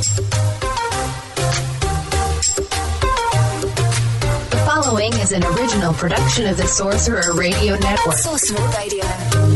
The following is an original production of the Sorcerer Radio Network. Sorcerer Radio.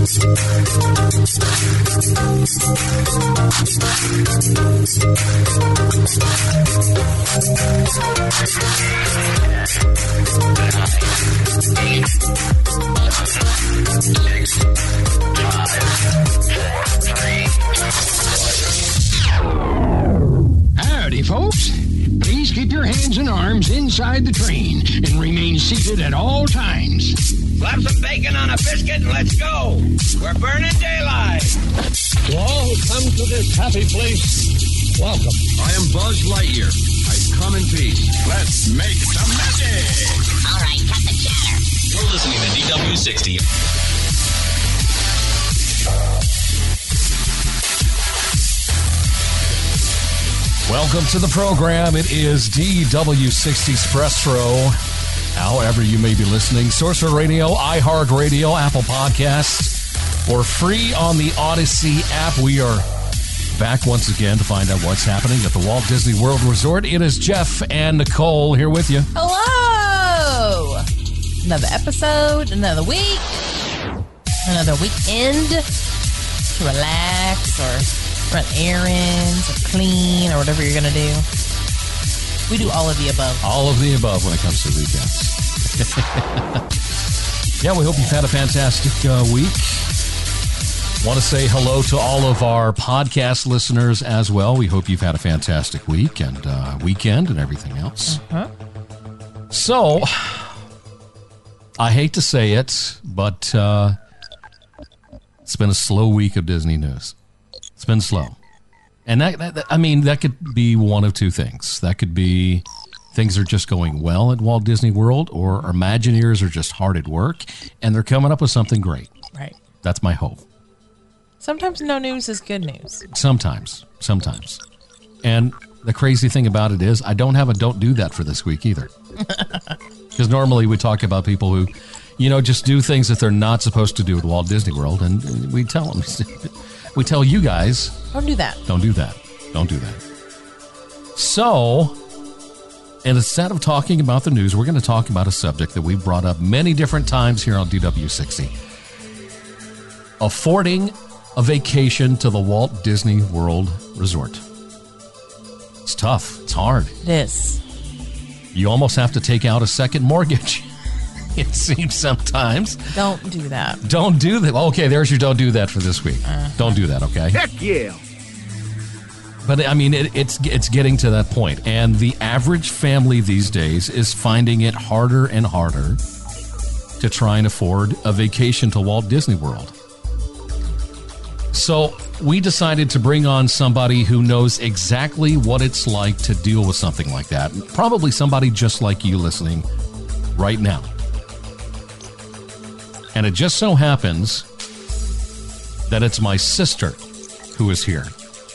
Howdy, folks. Please keep your hands and arms inside the train and remain seated at all times. Slap some bacon on a biscuit and let's go. We're burning daylight. To all who come to this happy place, welcome. I am Buzz Lightyear. I come in peace. Let's make some magic. All right, cut the chatter. You're listening to DW60. Welcome to the program. It is DW60 Espresso. However you may be listening, Sorcerer Radio, iHeartRadio, Apple Podcasts, or free on the Odyssey app. We are back once again to find out what's happening at the Walt Disney World Resort. It is Jeff and Nicole here with you. Hello! Another episode, another week, another weekend to relax or run errands or clean or whatever you're going to do. We do all of the above. All of the above when it comes to weekends. Yeah, we hope you've had a fantastic week. Want to say hello to all of our podcast listeners as well. We hope you've had a fantastic week and weekend and everything else. So, I hate to say it, but it's been a slow week of Disney news. It's been slow. And that could be one of two things. That could be things are just going well at Walt Disney World, or Imagineers are just hard at work, and they're coming up with something great. Right. That's my hope. Sometimes no news is good news. Sometimes. And the crazy thing about it is I don't have a don't do that for this week either. Because normally we talk about people who, just do things that they're not supposed to do at Walt Disney World, and we tell them. We tell you guys, don't do that. Don't do that. Don't do that. So, and instead of talking about the news, we're going to talk about a subject that we've brought up many different times here on DW60. Affording a vacation to the Walt Disney World Resort. It's tough. It's hard. It is. You almost have to take out a second mortgage. It seems sometimes. Don't do that. Don't do that. Okay, there's your don't do that for this week. Don't do that, okay? Heck yeah. But, it's getting to that point. And the average family these days is finding it harder and harder to try and afford a vacation to Walt Disney World. So we decided to bring on somebody who knows exactly what it's like to deal with something like that. Probably somebody just like you listening right now. And it just so happens that it's my sister who is here.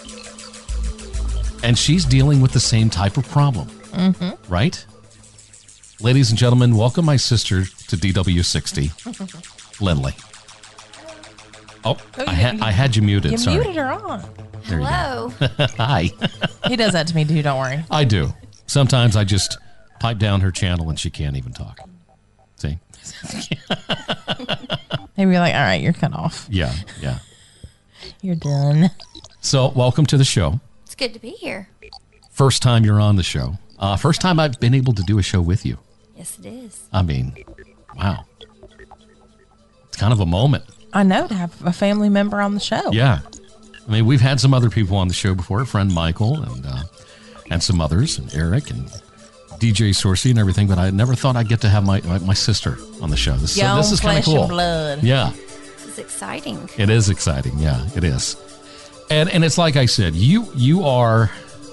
And she's dealing with the same type of problem. Mm-hmm. Right? Ladies and gentlemen, welcome my sister to DW60, Lindley. Oh, I had you muted. You muted her on. There Hello. You go. Hi. He does that to me too, don't worry. I do. Sometimes I just pipe down her channel and she can't even talk. See? Maybe you're like, all right, you're cut off. Yeah. You're done. So, welcome to the show. It's good to be here. First time you're on the show. First time I've been able to do a show with you. Yes, it is. I mean, wow. It's kind of a moment. I know, to have a family member on the show. Yeah. I mean, we've had some other people on the show before, friend Michael and some others, and Eric and DJ Sorcy and everything, but I never thought I'd get to have my sister on the show. This is kind of cool. Blood. Yeah. It's exciting. It is exciting. Yeah, it is. And it's like I said, you are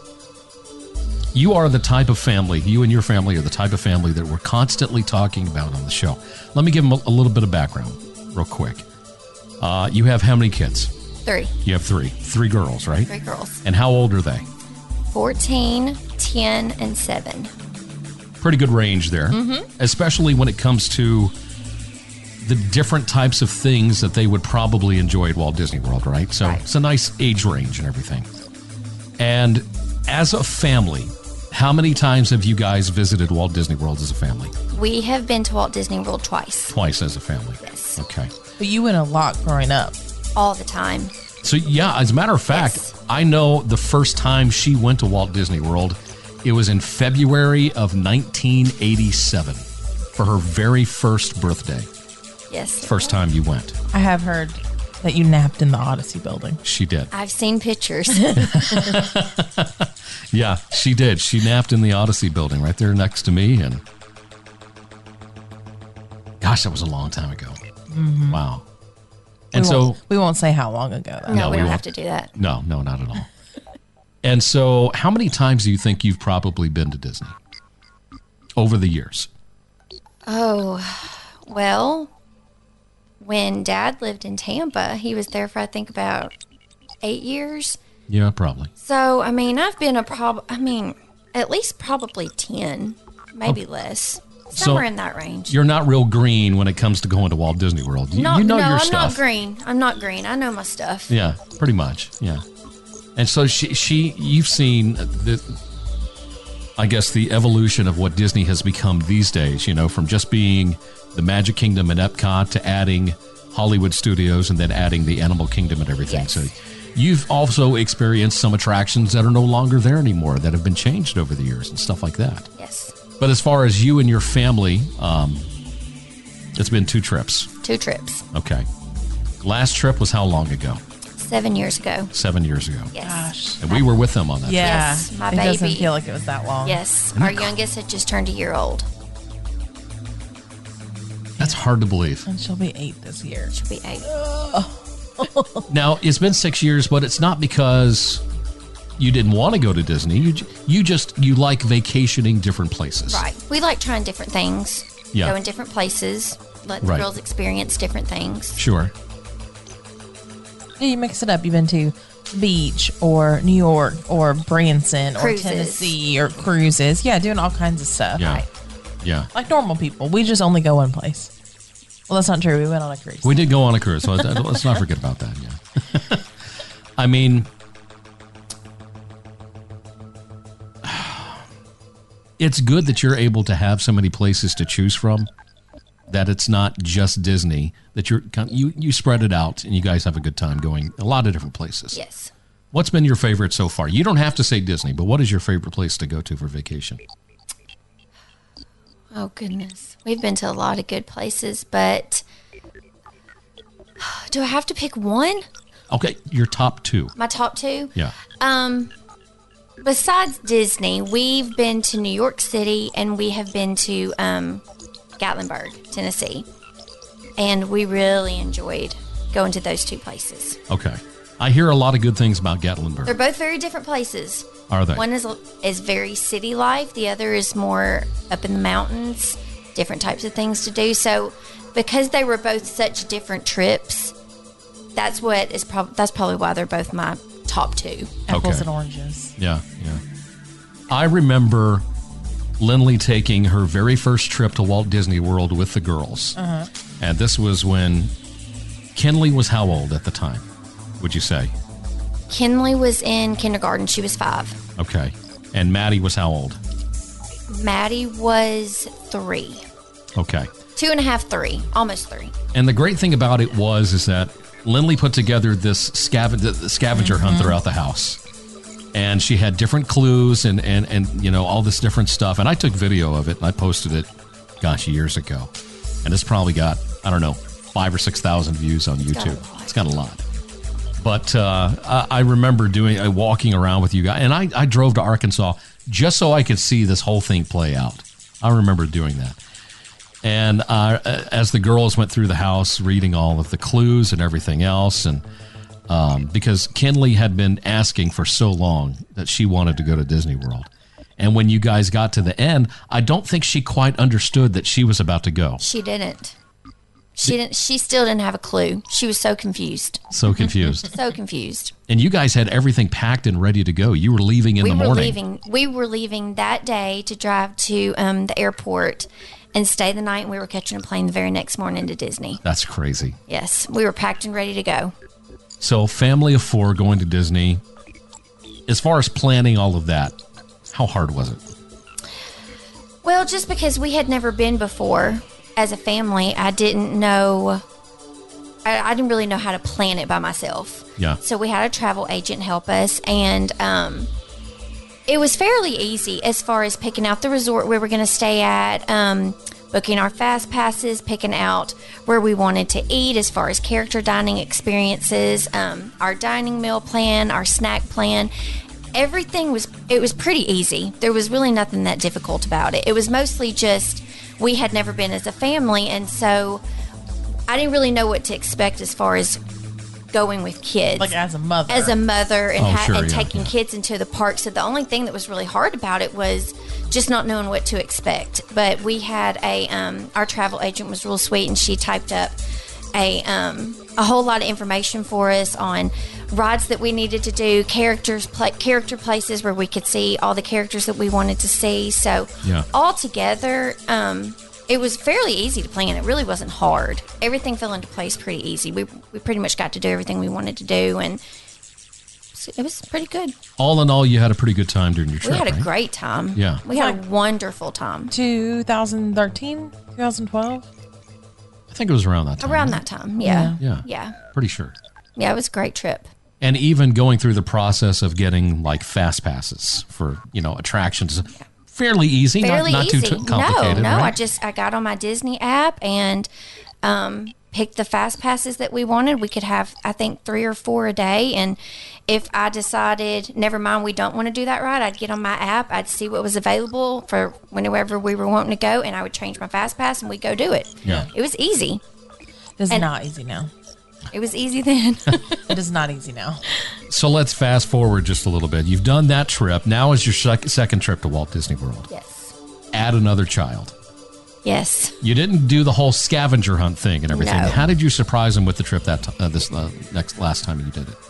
the type of family, you and your family are the type of family that we're constantly talking about on the show. Let me give them a little bit of background real quick. You have how many kids? 3. You have 3. 3 girls, right? 3 girls. And how old are they? 14, 10, and 7. Pretty good range there, especially when it comes to the different types of things that they would probably enjoy at Walt Disney World, right? So It's a nice age range and everything. And as a family, how many times have you guys visited Walt Disney World as a family? We have been to Walt Disney World twice. Twice as a family. Yes. Okay. But you went a lot growing up. All the time. So, yeah, as a matter of fact, Yes. I know the first time she went to Walt Disney World, it was in February of 1987 for her very first birthday. Yes. First time you went. I have heard that you napped in the Odyssey building. She did. I've seen pictures. Yeah, she did. She napped in the Odyssey building right there next to me. And gosh, that was a long time ago. Mm-hmm. Wow. And we won't say how long ago, though. No, we don't won't. have to do that. No, not at all. And so how many times do you think you've probably been to Disney over the years? Oh, well, when Dad lived in Tampa, he was there for, I think, about 8 years. Yeah, probably. So, I mean, I've been at least probably 10, maybe less. Somewhere in that range. You're not real green when it comes to going to Walt Disney World. You know your I'm stuff. not green. I'm not green. I know my stuff. Yeah, pretty much. Yeah. And so you've seen I guess the evolution of what Disney has become these days, from just being the Magic Kingdom and Epcot to adding Hollywood Studios and then adding the Animal Kingdom and everything. Yes. So you've also experienced some attractions that are no longer there anymore, that have been changed over the years and stuff like that. Yes. But as far as you and your family, it's been 2 trips. 2 trips. Okay. Last trip was how long ago? 7 years ago. 7 years ago. Yes. Gosh. And we were with them on that. Yeah. Yes, my it doesn't baby. feel like it was that long. Yes. Our youngest had just turned a year old. That's hard to believe. And she'll be 8 this year. She'll be 8. Now, it's been 6 years, but it's not because you didn't want to go to Disney. You like vacationing different places. Right. We like trying different things. Yeah. Go in different places. Let the Right. girls experience different things. Sure. Yeah, you mix it up. You've been to the beach or New York or Branson Cruises. or Tennessee or cruises. Yeah, doing all kinds of stuff. Yeah. Right. Yeah. Like normal people. We just only go one place. Well, that's not true. We went on a cruise. We did go on a cruise, so let's not forget about that. Yeah. I mean, it's good that you're able to have so many places to choose from, that it's not just Disney, that you spread it out and you guys have a good time going a lot of different places. Yes. What's been your favorite so far? You don't have to say Disney, but what is your favorite place to go to for vacation? Oh, goodness. We've been to a lot of good places, but do I have to pick one? Okay, your top 2. My top 2? Yeah. Besides Disney, we've been to New York City and we have been to Gatlinburg, Tennessee. And we really enjoyed going to those 2 places. Okay. I hear a lot of good things about Gatlinburg. They're both very different places. Are they? One is very city life. The other is more up in the mountains, different types of things to do. So because they were both such different trips, that's probably why they're both my top 2. Apples Okay. and oranges. Yeah. I remember Lindley taking her very first trip to Walt Disney World with the girls. Uh-huh. And this was when Kinley was how old at the time, would you say? Kinley was in kindergarten. She was 5. Okay. And Maddie was how old? Maddie was 3. Okay. 2.5, 3. Almost 3. And the great thing about it is that Lindley put together this scavenger hunt throughout the house. And she had different clues and all this different stuff. And I took video of it and I posted it, years ago. And it's probably got, 5,000 or 6,000 views on YouTube. It's got a lot. But I remember walking around with you guys. And I drove to Arkansas just so I could see this whole thing play out. I remember doing that. And as the girls went through the house, reading all of the clues and everything else, and because Kinley had been asking for so long that she wanted to go to Disney World. And when you guys got to the end, I don't think she quite understood that she was about to go. She didn't. She still didn't have a clue. She was so confused. So confused. So confused. And you guys had everything packed and ready to go. You were leaving in the morning. We were leaving that day to drive to the airport and stay the night. And we were catching a plane the very next morning to Disney. That's crazy. Yes, we were packed and ready to go. So family of 4 going to Disney. as far as planning all of that, how hard was it? Well, just because we had never been before as a family, I didn't know. I didn't really know how to plan it by myself. Yeah. So we had a travel agent help us, and it was fairly easy as far as picking out the resort we were going to stay at, booking our fast passes, picking out where we wanted to eat as far as character dining experiences, our dining meal plan, our snack plan. Everything was pretty easy. There was really nothing that difficult about it. It was mostly just we had never been as a family, and so I didn't really know what to expect as far as going with kids. Like as a mother. And taking kids into the park. So the only thing that was really hard about it was just not knowing what to expect. But we had our travel agent was real sweet, and she typed up a whole lot of information for us on rides that we needed to do, character places where we could see all the characters that we wanted to see. So all together, it was fairly easy to plan. It really wasn't hard. Everything fell into place pretty easy. We pretty much got to do everything we wanted to do, and it was pretty good. All in all, you had a pretty good time during your trip. We had a right? great time. Yeah. We had a wonderful time. 2013, 2012? I think it was around that time. Around that time, yeah. Yeah. Pretty sure. Yeah, it was a great trip. And even going through the process of getting like fast passes for, attractions. Fairly easy, not too complicated. No, right? I got on my Disney app and picked the fast passes that we wanted. We could have, I think, 3 or 4 a day. And if I decided, never mind, we don't want to do that ride, I'd get on my app, I'd see what was available for whenever we were wanting to go, and I would change my fast pass and we'd go do it. Yeah. It was easy. It's not easy now. It was easy then. It is not easy now. So let's fast forward just a little bit. You've done that trip. Now is your second trip to Walt Disney World. Yes. Add another child. Yes. You didn't do the whole scavenger hunt thing and everything. No. How did you surprise them with the trip last time you did it?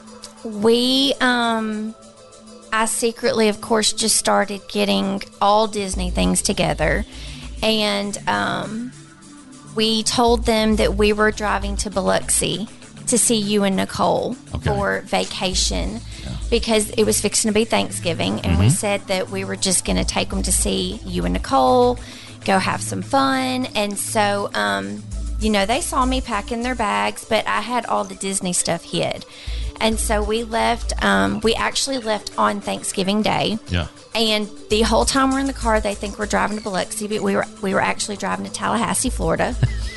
I secretly, of course, just started getting all Disney things together, and we told them that we were driving to Biloxi to see you and Nicole for vacation because it was fixing to be Thanksgiving, and we said that we were just going to take them to see you and Nicole, go have some fun. And so they saw me packing their bags, but I had all the Disney stuff hid, and so we left. We actually left on Thanksgiving Day. Yeah. And the whole time we're in the car, they think we're driving to Biloxi, but we were actually driving to Tallahassee, Florida.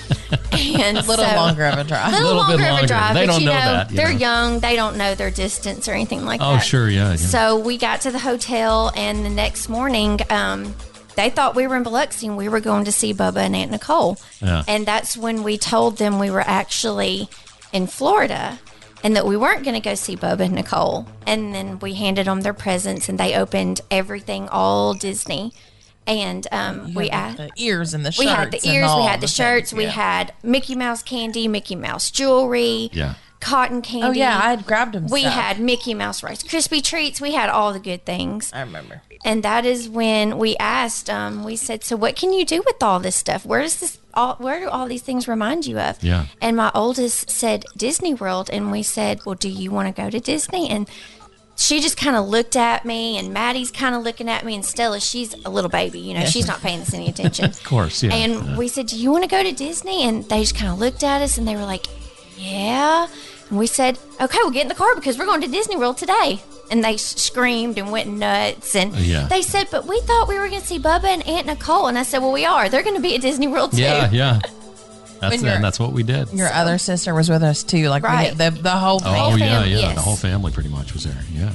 And a little longer of a drive. A little longer of a drive. They but don't know that. They're young. They don't know their distance or anything like that. Oh, sure, yeah. So we got to the hotel, and the next morning, they thought we were in Biloxi, and we were going to see Bubba and Aunt Nicole. Yeah. And that's when we told them we were actually in Florida, and that we weren't going to go see Bubba and Nicole. And then we handed them their presents, and they opened everything, all Disney. And we had the ears and the shirts. We had the ears, we had the shirts, we had Mickey Mouse candy, Mickey Mouse jewelry, cotton candy. Oh, yeah, I had grabbed them. We had Mickey Mouse Rice Krispie treats. We had all the good things. I remember. And that is when we asked, we said, so what can you do with all this stuff? Where do all these things remind you of? Yeah. And my oldest said Disney World. And we said, well, do you want to go to Disney? And she just kind of looked at me, and Maddie's kind of looking at me, and Stella, she's a little baby, she's not paying us any attention. Of course, yeah. And we said, do you want to go to Disney? And they just kind of looked at us, and they were like, yeah. And we said, okay, we'll get in the car because we're going to Disney World today. And they screamed and went nuts. And they said, but we thought we were going to see Bubba and Aunt Nicole. And I said, well, we are. They're going to be at Disney World, too. Yeah. That's what we did. Your other sister was with us, too. Like, right. the whole family. Oh, yeah. Yes. The whole family pretty much was there, yeah.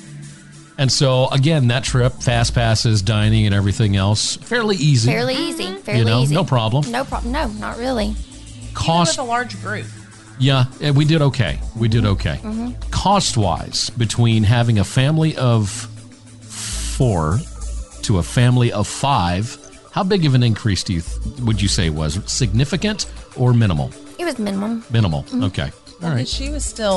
And so, again, that trip, fast passes, dining, and everything else, fairly easy. Fairly easy. Easy. No problem. No problem. No, not really. Cost with a large group. Yeah, we did okay. Cost-wise, between having a family of 4 to a family of 5, how big of an increase would you say was? Significant or minimal? It was minimum. Minimal. Okay. All right. She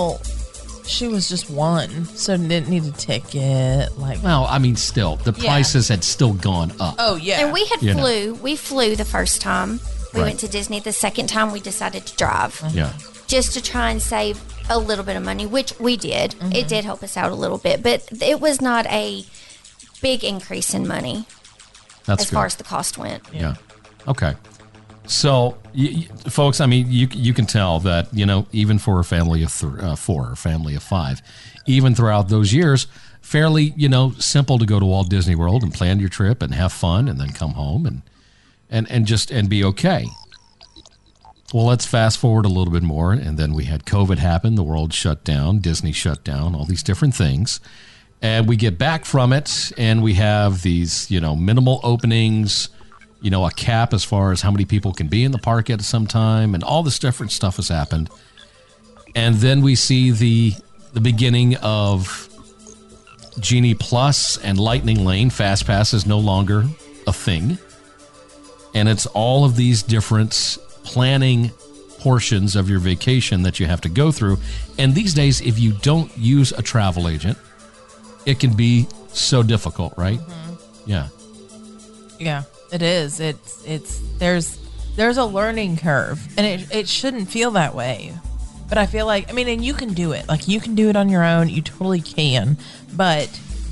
was just 1, so didn't need a ticket. Well, I mean, still, the prices had still gone up. Oh, yeah. And we flew the first time. We went to Disney. The second time, we decided to drive. Yeah. Just to try and save a little bit of money, which we did. It did help us out a little bit, but it was not a big increase in money That's as good. far as the cost went. Yeah. Okay. So, folks, I mean, you can tell that, even for a family of 4 or family of 5, even throughout those years, fairly, simple to go to Walt Disney World and plan your trip and have fun and then come home and be okay. Well, let's fast forward a little bit more. And then we had COVID happen. The world shut down. Disney shut down. All these different things. And we get back from it and we have these, minimal openings, a cap as far as how many people can be in the park at some time. And all this different stuff has happened. And then we see the beginning of Genie Plus and Lightning Lane. Fast Pass is no longer a thing. And it's all of these different planning portions of your vacation that you have to go through. And these days, if you don't use a travel agent, it can be so difficult, right? Yeah. Yeah, it is. There's a learning curve, and it shouldn't feel that way. But I feel like, and you can do it. Like, you can do it on your own. You totally can. But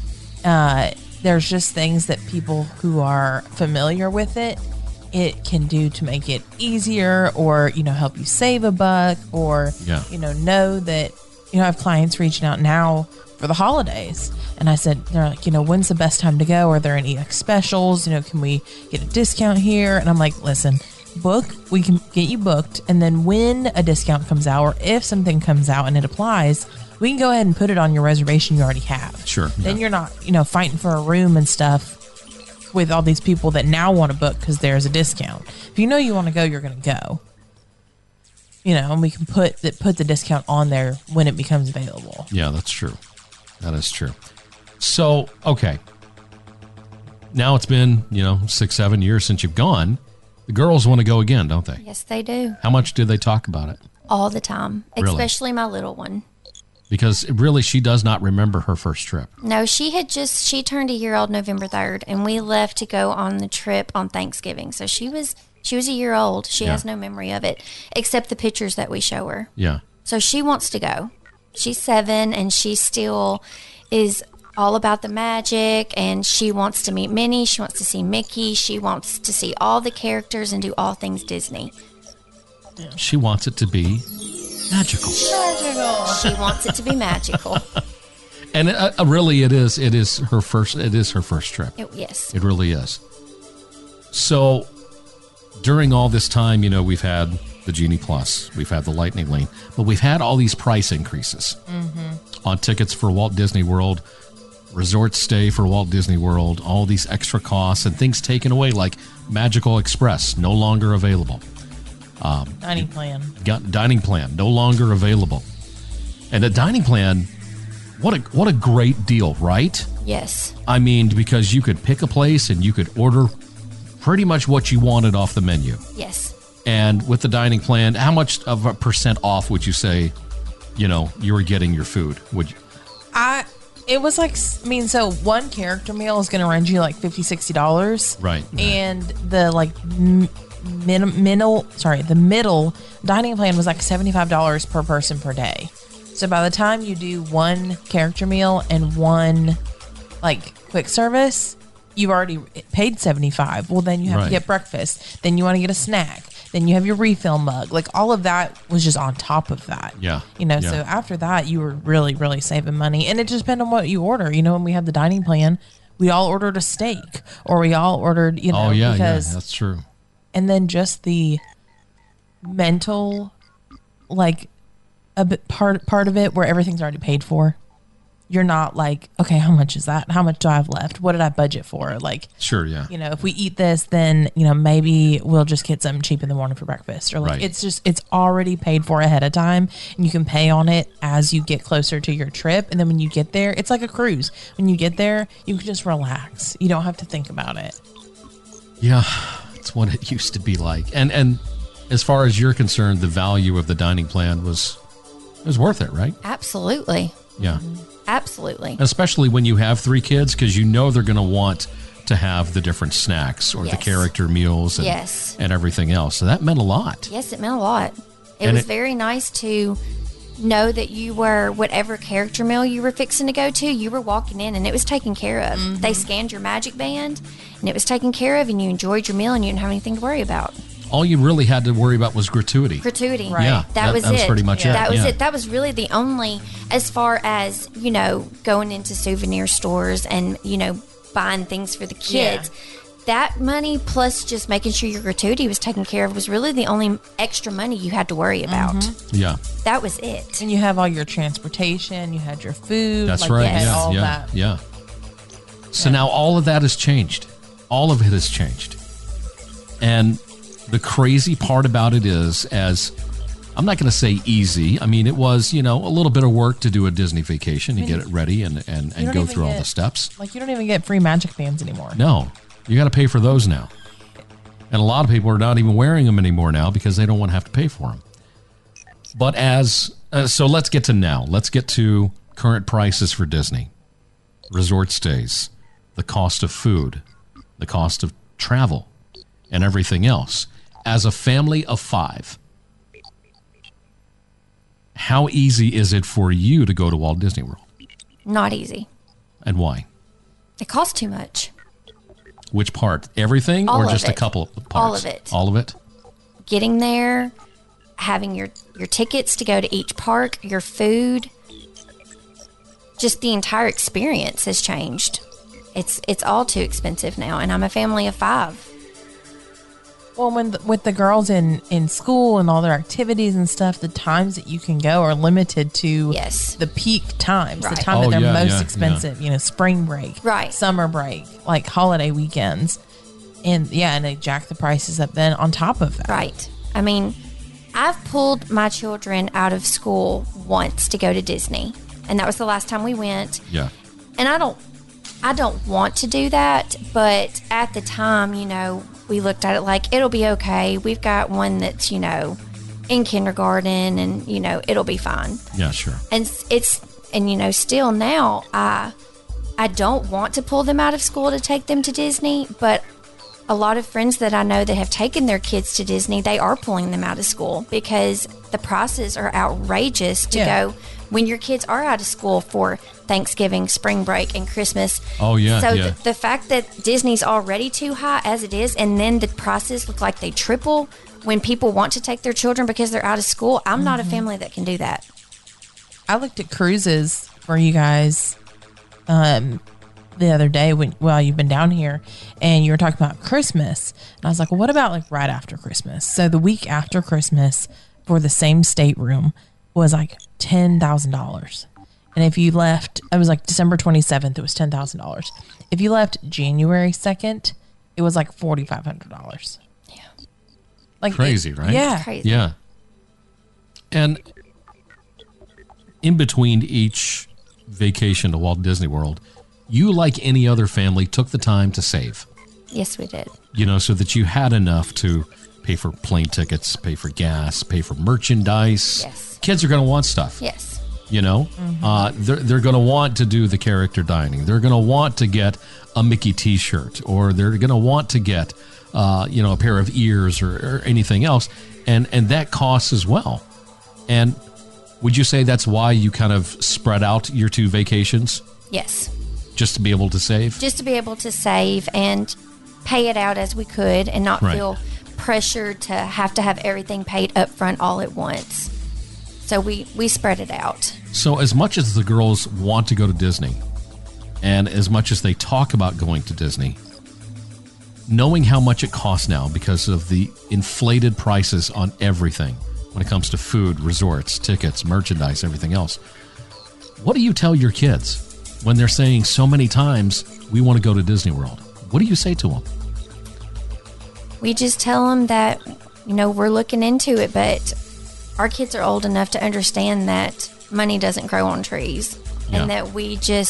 there's just things that people who are familiar with it can do to make it easier, or, help you save a buck, or, know that, I have clients reaching out now for the holidays. And I said, they're like, when's the best time to go? Are there any specials? Can we get a discount here? And I'm like, listen, we can get you booked. And then when a discount comes out, or if something comes out and it applies, we can go ahead and put it on your reservation you already have. Sure. Then you're not, fighting for a room and stuff with all these people that now want to book because there's a discount. If you want to go, you're going to go. And we can put the discount on there when it becomes available. Yeah, that's true. That is true. So, okay. Now it's been, 6-7 years since you've gone. The girls want to go again, don't they? Yes, they do. How much do they talk about it? All the time, Really? especially my little one. Because really, she does not remember her first trip. No, she turned a year old November 3rd, and we left to go on the trip on Thanksgiving. So she was a year old. She has no memory of it, except the pictures that we show her. Yeah. So she wants to go. She's 7, and she still is all about the magic, and she wants to meet Minnie. She wants to see Mickey. She wants to see all the characters and do all things Disney. She wants it to be magical. She wants it to be magical. And really, it is her first trip. Yes. It really is. So during all this time, we've had the Genie Plus, we've had the Lightning Lane, but we've had all these price increases on tickets for Walt Disney World, resort stay for Walt Disney World, all these extra costs and things taken away, like Magical Express, no longer available. Dining plan. Dining plan, no longer available. And the dining plan, what a great deal, right? Yes. Because you could pick a place and you could order pretty much what you wanted off the menu. Yes. And with the dining plan, how much of a percent off would you say, you were getting your food? Would you? It was like, so one character meal is going to run you like $50, $60. Right. And the the middle dining plan was like $75 per person per day. So by the time you do one character meal and one quick service, you've already paid $75. Well, then you have to get breakfast. Then you want to get a snack. Then you have your refill mug. All of that was just on top of that. Yeah. So after that, you were really, really saving money. And it just depends on what you order. When we had the dining plan, we all ordered a steak, or we all ordered, Oh, yeah, that's true. And then just the mental, a bit part of it where everything's already paid for. You're not like, okay, how much is that? How much do I have left? What did I budget for? Sure, yeah. If we eat this, then, maybe we'll just get something cheap in the morning for breakfast. Or Right. it's already paid for ahead of time, and you can pay on it as you get closer to your trip. And then when you get there, it's like a cruise. When you get there, you can just relax. You don't have to think about it. Yeah, it's what it used to be like. And as far as you're concerned, the value of the dining plan was worth it, right? Absolutely. Yeah. Absolutely. Especially when you have 3 kids, because they're going to want to have the different snacks or the Yes. character meals and, Yes. and everything else. So that meant a lot. Yes, it meant a lot. It And was very nice to know that you were, whatever character meal you were fixing to go to, you were walking in and it was taken care of. Mm-hmm. They scanned your magic band and it was taken care of, and you enjoyed your meal and you didn't have anything to worry about. All you really had to worry about was gratuity. Gratuity. Right. Yeah, That was it. pretty much it. That was yeah. it. That was really the only, as far as, you know, going into souvenir stores and, you know, buying things for the kids. That money plus just making sure your gratuity was taken care of was really the only extra money you had to worry about. Mm-hmm. Yeah. That was it. And you have all your transportation, you had your food. That's like, right. You had Yeah, all yeah, that. yeah. So now all of that has changed. All of it has changed. And the crazy part about it is, as I'm not going to say easy. I mean, it was, you know, a little bit of work to do a Disney vacation and get it ready and don't go even through all get- the steps. Like, you don't even get free magic bands anymore. No, you got to pay for those now. And a lot of people are not even wearing them anymore now because they don't want to have to pay for them. But so let's get to now. Let's get to current prices for Disney. Resort stays, the cost of food, the cost of travel, and everything else. As a family of 5, how easy is it for you to go to Walt Disney World? Not easy. And why? It costs too much. Which part? Everything All or of just a it. couple of parts? All of it. All of it? Getting there, having your tickets to go to each park, your food, just the entire experience has changed. It's all too expensive now, and I'm a family of 5. Well, with the girls in school and all their activities and stuff, the times that you can go are limited to Yes. the peak times, Right. the time Oh, that they're yeah, most yeah, expensive. You know, spring break, Right. summer break, like holiday weekends, and they jack the prices up then on top of that. Right. I mean, I've pulled my children out of school once to go to Disney, and that was the last time we went. Yeah. And I don't want to do that, but at the time, you know, we looked at it like it'll be okay. We've got one that's, you know, in kindergarten, and you know, it'll be fine. Yeah, sure. And you know, still now I don't want to pull them out of school to take them to Disney, but a lot of friends that I know that have taken their kids to Disney, they are pulling them out of school because the prices are outrageous to go when your kids are out of school for Thanksgiving, spring break, and Christmas. Oh, yeah, So yeah. the fact that Disney's already too high as it is, and then the prices look like they triple when people want to take their children because they're out of school, I'm not a family that can do that. I looked at cruises for you guys the other day while you've been down here, and you were talking about Christmas, and I was like, well, what about like right after Christmas? So the week after Christmas for the same stateroom was like $10,000. And if you left, it was like December 27th, it was $10,000. If you left January 2nd, it was like $4,500. Yeah. Like Crazy, right? Yeah. Crazy. Yeah. And in between each vacation to Walt Disney World, you, like any other family, took the time to save, Yes, we did. you know, so that you had enough to pay for plane tickets, pay for gas, pay for merchandise. Yes. Kids are going to want stuff. Yes. You know, they're going to want to do the character dining. They're going to want to get a Mickey T-shirt, or they're going to want to get, you know, a pair of ears or anything else, and that costs as well. And would you say that's why you kind of spread out your 2 vacations, Yes. just to be able to save? Just to be able to save and pay it out as we could and not Right. feel pressured to have everything paid up front all at once. So we spread it out. So as much as the girls want to go to Disney, and as much as they talk about going to Disney, knowing how much it costs now because of the inflated prices on everything when it comes to food, resorts, tickets, merchandise, everything else, what do you tell your kids when they're saying so many times, we want to go to Disney World? What do you say to them? We just tell them that, you know, we're looking into it, but our kids are old enough to understand that money doesn't grow on trees, Yeah. and that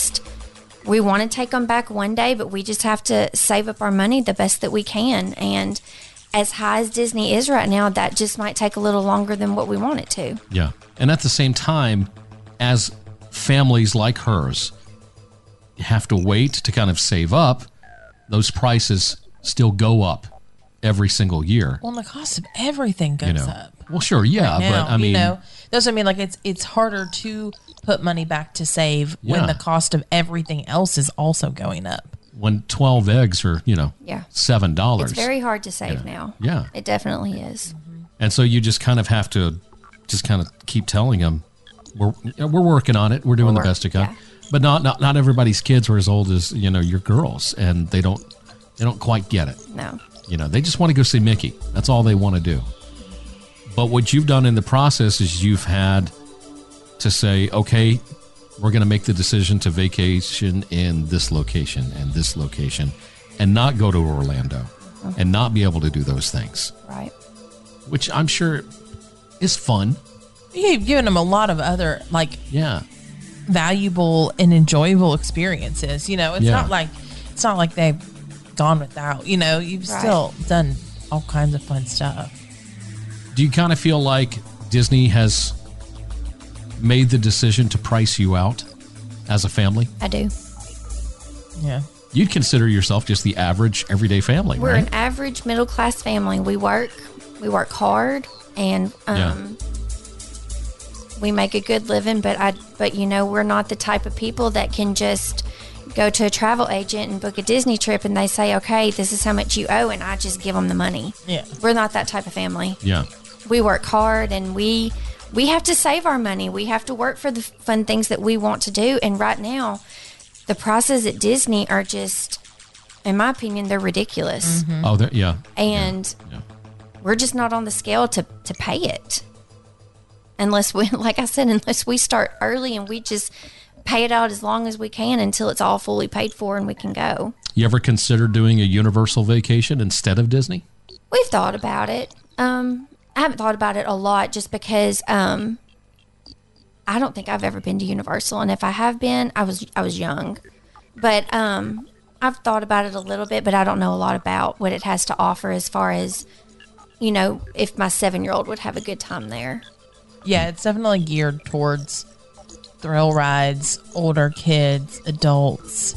we want to take them back one day, but we just have to save up our money the best that we can. And as high as Disney is right now, that just might take a little longer than what we want it to. Yeah. And at the same time, as families like hers have to wait to kind of save up, those prices still go up every single year. Well, and the cost of everything goes You know. up. Well, sure, yeah, right now, but I mean, that's what I mean. Like it's harder to put money back to save when the cost of everything else is also going up. When 12 eggs are, $7. It's very hard to save now. Yeah. It definitely is. And so you just kind of have to keep telling them, we're working on it. We're doing the best we can. Yeah. But not everybody's kids are as old as, your girls, and they don't quite get it. No. They just want to go see Mickey. That's all they want to do. But what you've done in the process is you've had to say, okay, we're going to make the decision to vacation in this location and this location and not go to Orlando and not be able to do those things. Right. Which I'm sure is fun. You've given them a lot of other, valuable and enjoyable experiences. It's not like they've gone without. You've still done all kinds of fun stuff. Do you kind of feel like Disney has made the decision to price you out as a family? I do. Yeah. You'd consider yourself just the average everyday family, We're right? an average middle class family. We work hard, and we make a good living. But we're not the type of people that can just go to a travel agent and book a Disney trip, and they say, "Okay, this is how much you owe," and I just give them the money. Yeah, we're not that type of family. Yeah, we work hard, and we have to save our money. We have to work for the fun things that we want to do. And right now, the prices at Disney are just, in my opinion, they're ridiculous. Mm-hmm. Oh, and we're just not on the scale to pay it. Unless we start early and we just pay it out as long as we can until it's all fully paid for and we can go. You ever consider doing a Universal vacation instead of Disney? We've thought about it. I haven't thought about it a lot just because I don't think I've ever been to Universal, and if I have been, I was young. But I've thought about it a little bit, but I don't know a lot about what it has to offer as far as, if my 7-year-old would have a good time there. Yeah, it's definitely geared towards thrill rides, older kids, adults.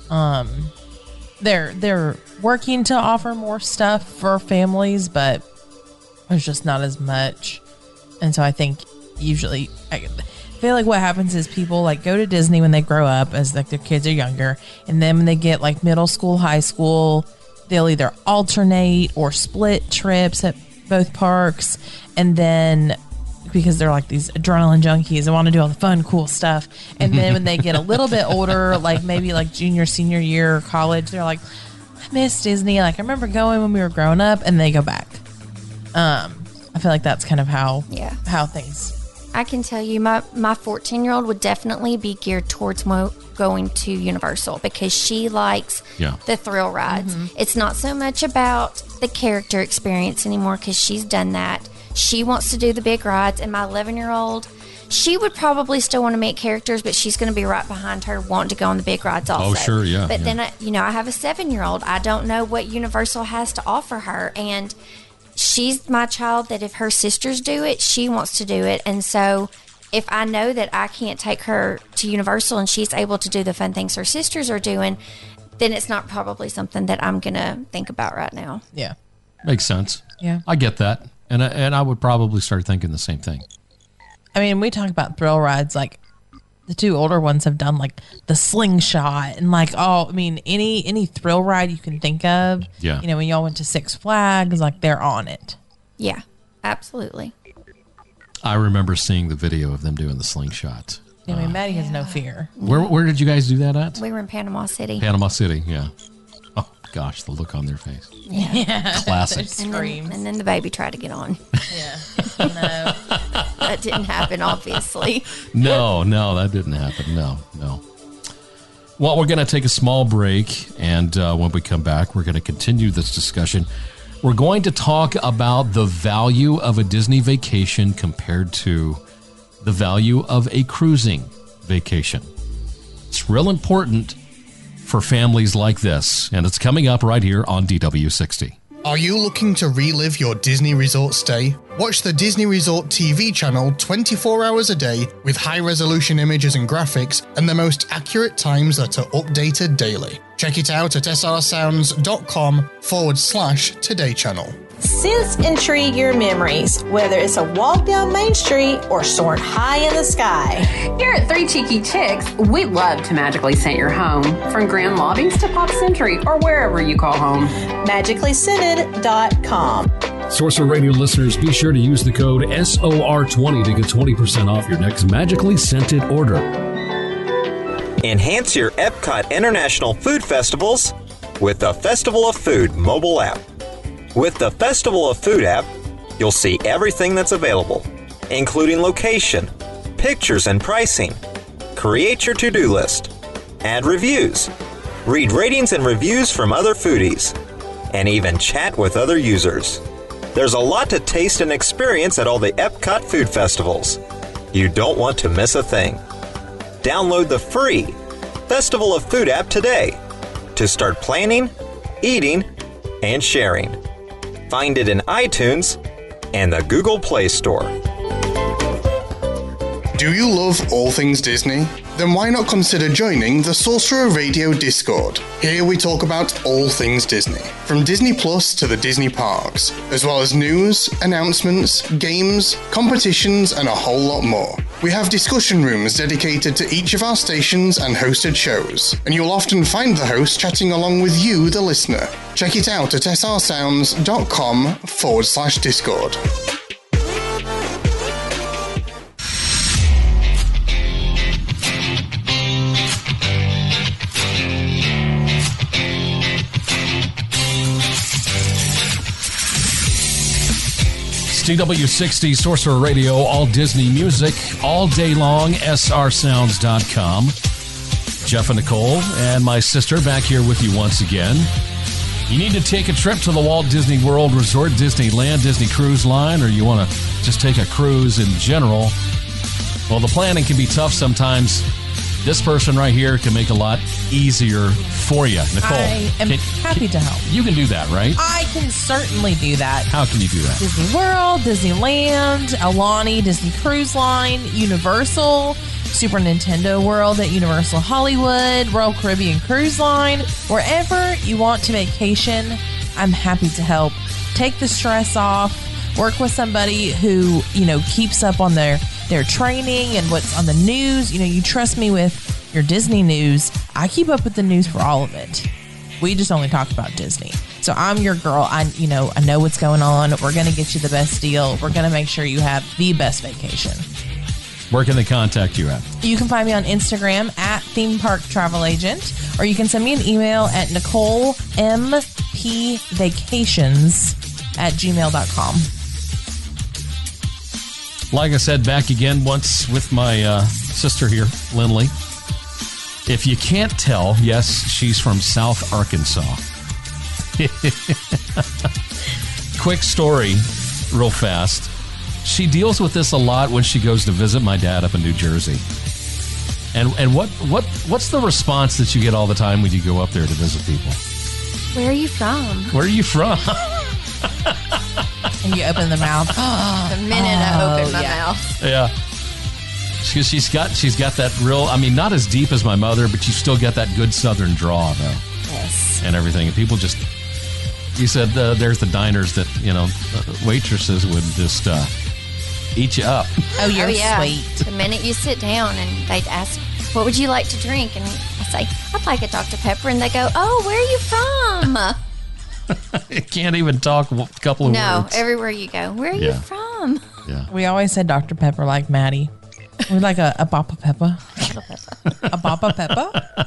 They're working to offer more stuff for families, but there's just not as much. And so I think usually I feel like what happens is people go to Disney when they grow up as their kids are younger, and then when they get middle school, high school, they'll either alternate or split trips at both parks. And then because they're these adrenaline junkies, they want to do all the fun, cool stuff. And then when they get a little bit older, maybe junior, senior year of college, they're like, I miss Disney. I remember going when we were growing up, and they go back. I feel like that's kind of how things. I can tell you my 14-year-old would definitely be geared towards going to Universal because she likes the thrill rides. Mm-hmm. It's not so much about the character experience anymore because she's done that. She wants to do the big rides, and my 11-year-old, she would probably still want to meet characters, but she's going to be right behind her wanting to go on the big rides also. Oh, sure, yeah. But then, I have a 7-year-old. I don't know what Universal has to offer her, and she's my child that if her sisters do it, she wants to do it. And so if I know that I can't take her to Universal and she's able to do the fun things her sisters are doing, then it's not probably something that I'm going to think about right now. Yeah. Makes sense. Yeah. I get that. And I would probably start thinking the same thing. I mean, we talk about thrill rides, the two older ones have done the slingshot and any thrill ride you can think of. Yeah. When y'all went to Six Flags, they're on it. Yeah, absolutely. I remember seeing the video of them doing the slingshot. I mean, Maddie has no fear. Where did you guys do that at? We were in Panama City. Panama City, yeah. Oh gosh, the look on their face. Yeah. Classic. And then the baby tried to get on. Yeah. No. That didn't happen, obviously. No, that didn't happen. No. Well, we're going to take a small break, and when we come back, we're going to continue this discussion. We're going to talk about the value of a Disney vacation compared to the value of a cruising vacation. It's real important for families like this, and it's coming up right here on DW60. Are you looking to relive your Disney Resort stay? Watch the Disney Resort TV channel 24 hours a day with high-resolution images and graphics and the most accurate times that are updated daily. Check it out at srsounds.com/Today Channel. Scents intrigue your memories, whether it's a walk down Main Street or soaring high in the sky. Here at Three Cheeky Chicks, we love to magically scent your home, from Grand Lobbies to Pop Century or wherever you call home. MagicallyScented.com. Sorcerer Radio listeners, be sure to use the code SOR20 to get 20% off your next magically scented order. Enhance your Epcot International Food Festivals with the Festival of Food mobile app. With the Festival of Food app, you'll see everything that's available, including location, pictures and pricing. Create your to-do list, add reviews, read ratings and reviews from other foodies, and even chat with other users. There's a lot to taste and experience at all the Epcot Food Festivals. You don't want to miss a thing. Download the free Festival of Food app today to start planning, eating, and sharing. Find it in iTunes and the Google Play Store. Do you love all things Disney? Then why not consider joining the Sorcerer Radio Discord? Here we talk about all things Disney, from Disney Plus to the Disney parks, as well as news, announcements, games, competitions, and a whole lot more. We have discussion rooms dedicated to each of our stations and hosted shows, and you'll often find the host chatting along with you, the listener. Check it out at srsounds.com/Discord. DW60 Sorcerer Radio, all Disney music, all day long, srsounds.com. Jeff and Nicole and my sister back here with you once again. You need to take a trip to the Walt Disney World Resort, Disneyland, Disney Cruise Line, or you want to just take a cruise in general. Well, the planning can be tough sometimes. This person right here can make a lot easier for you. Nicole, I am happy to help. You can do that, right? I can certainly do that. How can you do that? Disney World, Disneyland, Aulani, Disney Cruise Line, Universal, Super Nintendo World at Universal Hollywood, Royal Caribbean Cruise Line. Wherever you want to vacation, I'm happy to help. Take the stress off. Work with somebody who, keeps up on their training and what's on the news. You trust me with your Disney news. I keep up with the news for all of it. We just only talk about Disney. So I'm your girl. I know what's going on. We're going to get you the best deal. We're going to make sure you have the best vacation. Where can they contact you at? You can find me on Instagram at Theme Park Travel Agent, or you can send me an email at NicoleMPVacations@gmail.com. Like I said, back again once with my sister here, Lindley. If you can't tell, yes, she's from South Arkansas. Quick story, real fast. She deals with this a lot when she goes to visit my dad up in New Jersey. And what's the response that you get all the time when you go up there to visit people? Where are you from? Where are you from? And you open the mouth. The minute I open my mouth. Yeah. She's got that real, not as deep as my mother, but you still get that good Southern draw, though. Yes. And everything. And people just, you said there's the diners that, waitresses would just eat you up. Oh, you're sweet. The minute you sit down and they'd ask, what would you like to drink? And I say, I'd like a Dr. Pepper. And they go, oh, where are you from? You can't even talk a couple of words. No, everywhere you go. Where are you from? Yeah. We always said Dr. Pepper like Maddie. We're like a Bapa Peppa. A Bapa Peppa?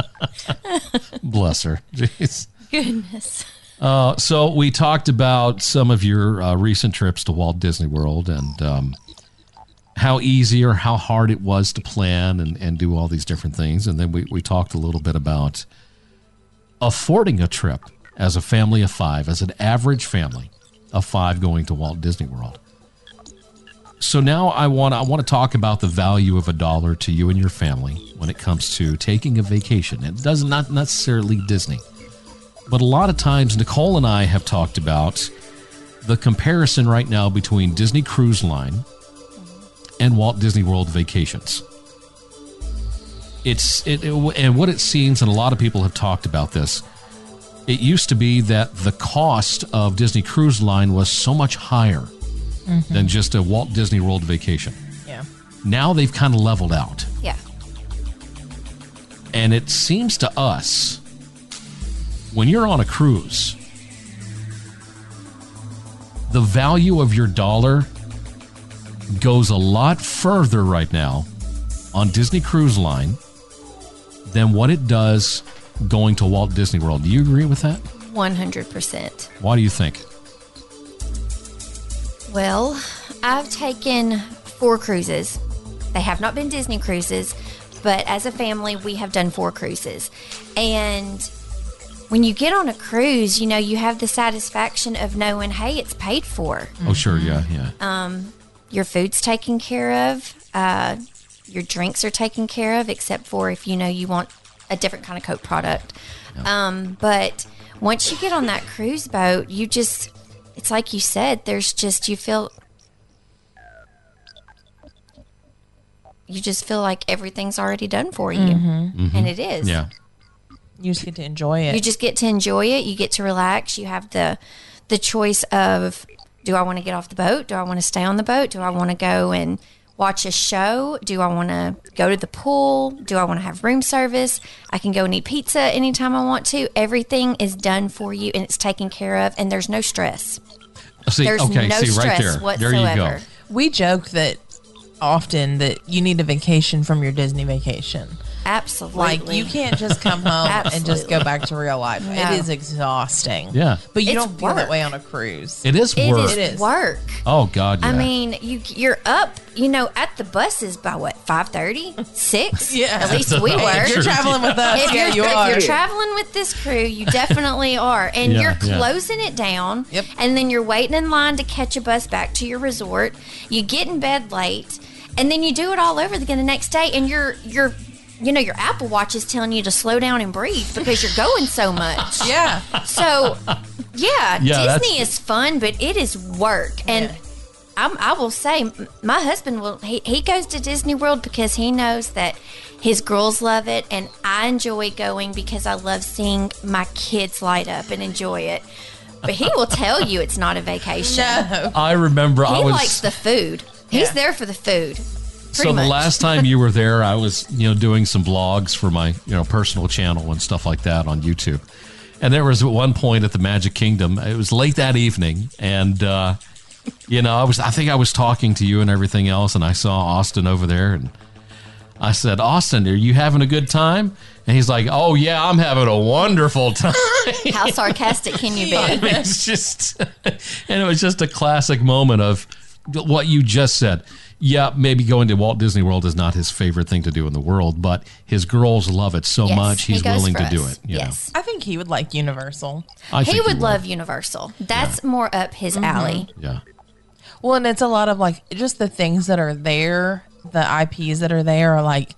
Bless her. Jeez. Goodness. So we talked about some of your recent trips to Walt Disney World and how easy or how hard it was to plan and do all these different things. And then we talked a little bit about affording a trip as a family of five, as an average family of five going to Walt Disney World. So now I want to talk about the value of $1 to you and your family when it comes to taking a vacation. It does not necessarily Disney, but a lot of times Nicole and I have talked about the comparison right now between Disney Cruise Line and Walt Disney World vacations. And what it seems, and a lot of people have talked about this, it used to be that the cost of Disney Cruise Line was so much higher than just a Walt Disney World vacation. Yeah. Now they've kind of leveled out. Yeah. And it seems to us, when you're on a cruise, the value of your dollar goes a lot further right now on Disney Cruise Line than what it does going to Walt Disney World. Do you agree with that? 100%. Why do you think? Well, I've taken 4 cruises. They have not been Disney cruises, but as a family, we have done 4 cruises. And when you get on a cruise, you have the satisfaction of knowing, hey, it's paid for. Oh, sure, yeah. Your food's taken care of. Your drinks are taken care of, except for if you want a different kind of Coke product. Yeah. But once you get on that cruise boat, it's like you said, you just feel like everything's already done for you. And it is. Yeah. You just get to enjoy it. You just get to enjoy it. You get to relax. You have the choice of, do I want to get off the boat? Do I want to stay on the boat? Do I want to go and watch a show? Do I want to go to the pool? Do I want to have room service? I can go and eat pizza anytime I want to. Everything is done for you and it's taken care of, and there's no stress. There's no stress right there. whatsoever. There you go. We joke that often that you need a vacation from your Disney vacation. Absolutely. Like, you can't just come home and just go back to real life. No. It is exhausting. Yeah. But you It's don't feel work. that way on a cruise. It is work. It is work. Oh, God, yeah. I mean, you're up, at the buses by what, 5:30, 6? Yeah. At least we were. If you're traveling with us, If you you're are. traveling with this crew, you definitely are. And Yeah, you're yeah. closing it down. Yep. And then you're waiting in line to catch a bus back to your resort. You get in bed late. And then you do it all over again the next day. And your Apple Watch is telling you to slow down and breathe because you're going so much. Yeah. So, Yeah, Disney is fun, but it is work. And I will say, my husband he goes to Disney World because he knows that his girls love it, and I enjoy going because I love seeing my kids light up and enjoy it. But he will tell you it's not a vacation. No. I remember He likes the food. He's there for the food. So the last time you were there, I was, doing some vlogs for my, personal channel and stuff like that on YouTube. And there was at one point at the Magic Kingdom, it was late that evening, and I think I was talking to you and everything else, and I saw Austin over there, and I said, "Austin, are you having a good time?" And he's like, "Oh yeah, I'm having a wonderful time." How sarcastic can you be? I mean, it's just, and it was just a classic moment of what you just said. Yeah, maybe going to Walt Disney World is not his favorite thing to do in the world, but his girls love it so much, he's willing to do it. Yes. I think he would like Universal. He would love Universal. That's more up his alley. Yeah. Well, and it's a lot of just the things that are there, the IPs that are there are like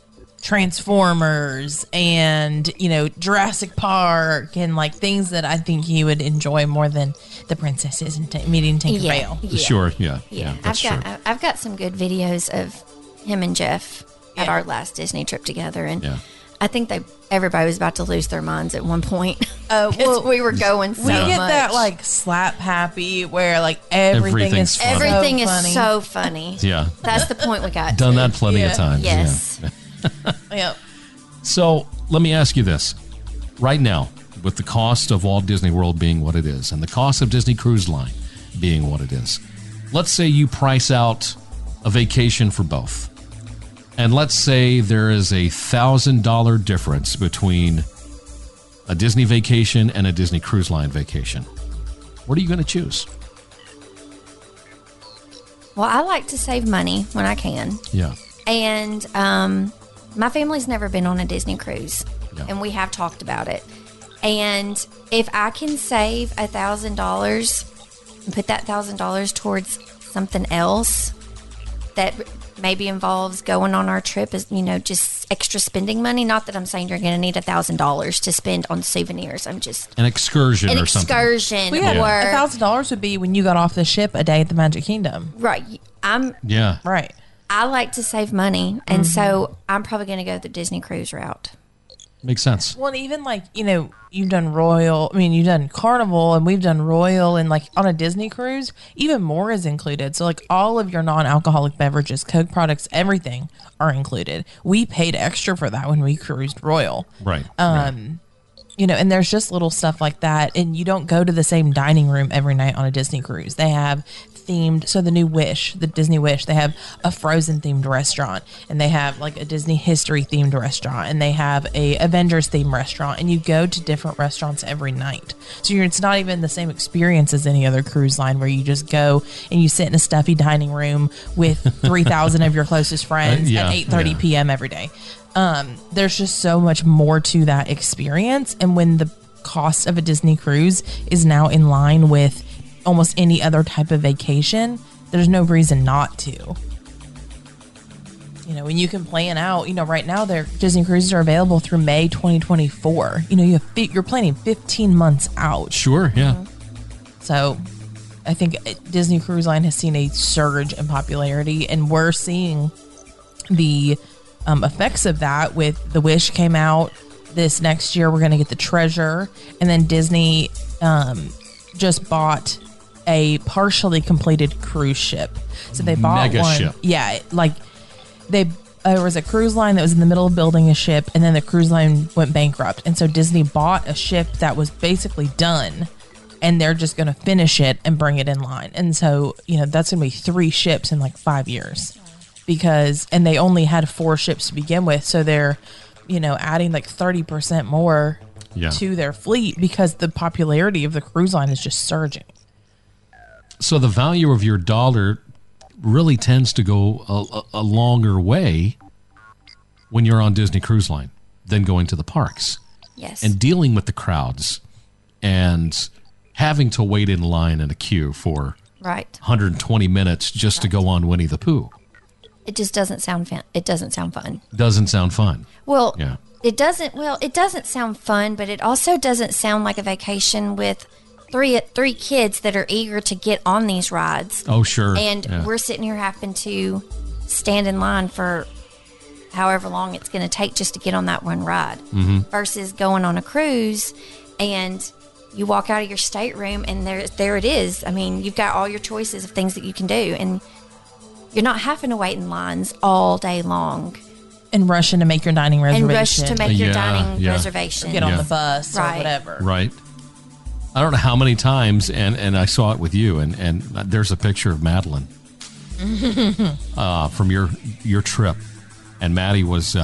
Transformers and, Jurassic Park and things that I think he would enjoy more than the princesses and meeting Tinkerbell. Yeah. Sure, yeah. I've got some good videos of him and Jeff at our last Disney trip together, and I think everybody was about to lose their minds at one point. Well, we were going so much. We get that slap happy where everything is funny. Everything so is funny. so funny. Yeah. That's the point we got. Done that plenty of times. Yes. Yeah. Yep. So let me ask you this. Right now, with the cost of Walt Disney World being what it is and the cost of Disney Cruise Line being what it is, let's say you price out a vacation for both. And let's say there is a $1,000 difference between a Disney vacation and a Disney Cruise Line vacation. What are you going to choose? Well, I like to save money when I can. Yeah. And my family's never been on a Disney cruise, and we have talked about it. And if I can save $1,000 and put that $1,000 towards something else that maybe involves going on our trip, is just extra spending money. Not that I'm saying you're going to need $1,000 to spend on souvenirs. I'm just an excursion or something. Excursion, or $1,000 would be when you got off the ship a day at the Magic Kingdom. Right. Right. I like to save money, and so I'm probably going to go the Disney cruise route. Makes sense. Well, and even like, you've done you've done Carnival, and we've done Royal, and like on a Disney cruise, even more is included. So like all of your non-alcoholic beverages, Coke products, everything are included. We paid extra for that when we cruised Royal. Right. And there's just little stuff like that. And you don't go to the same dining room every night on a Disney cruise. They have themed, so the new Wish, the Disney Wish, they have a Frozen themed restaurant, and they have like a Disney history themed restaurant, and they have a Avengers themed restaurant, and you go to different restaurants every night. So it's not even the same experience as any other cruise line where you just go and you sit in a stuffy dining room with 3,000 of your closest friends at 8:30 p.m. every day. There's just so much more to that experience. And when the cost of a Disney cruise is now in line with almost any other type of vacation, there's no reason not to. When you can plan out, right now their Disney cruises are available through May 2024. You're planning 15 months out. Sure, yeah. So I think Disney Cruise Line has seen a surge in popularity, and we're seeing the effects of that with The Wish came out. This next year we're going to get the Treasure, and then Disney just bought a partially completed cruise ship. So they bought Mega one ship. Yeah, like there was a cruise line that was in the middle of building a ship, and then the cruise line went bankrupt, and so Disney bought a ship that was basically done, and they're just going to finish it and bring it in line. And so that's going to be 3 ships in like 5 years, and they only had 4 ships to begin with, so they're adding like 30% more to their fleet because the popularity of the cruise line is just surging. So the value of your dollar really tends to go a longer way when you're on Disney Cruise Line than going to the parks. Yes. And dealing with the crowds and having to wait in line in a queue for 120 minutes just to go on Winnie the Pooh. It just doesn't sound fun. It doesn't sound fun. Doesn't sound fun. Well, yeah. It doesn't sound fun, but it also doesn't sound like a vacation with three kids that are eager to get on these rides. Oh, sure. And we're sitting here having to stand in line for however long it's going to take just to get on that one ride. Versus going on a cruise and you walk out of your stateroom and there it is. I mean, you've got all your choices of things that you can do, and you're not having to wait in lines all day long. And rushing to make your dining reservation. And rush to make your dining reservation. Or get on the bus or whatever. Right. I don't know how many times, and I saw it with you, and there's a picture of Madeline from your trip, and Maddie was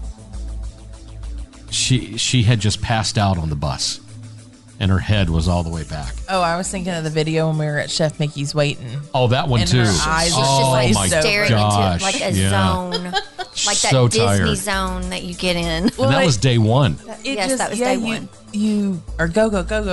she had just passed out on the bus, and her head was all the way back. Oh, I was thinking of the video when we were at Chef Mickey's waiting. Oh, that one and too. Her eyes oh just like staring into like a zone, like so that Disney tired. zone that you get in. And that was day one. Yes, that was day one. You are go,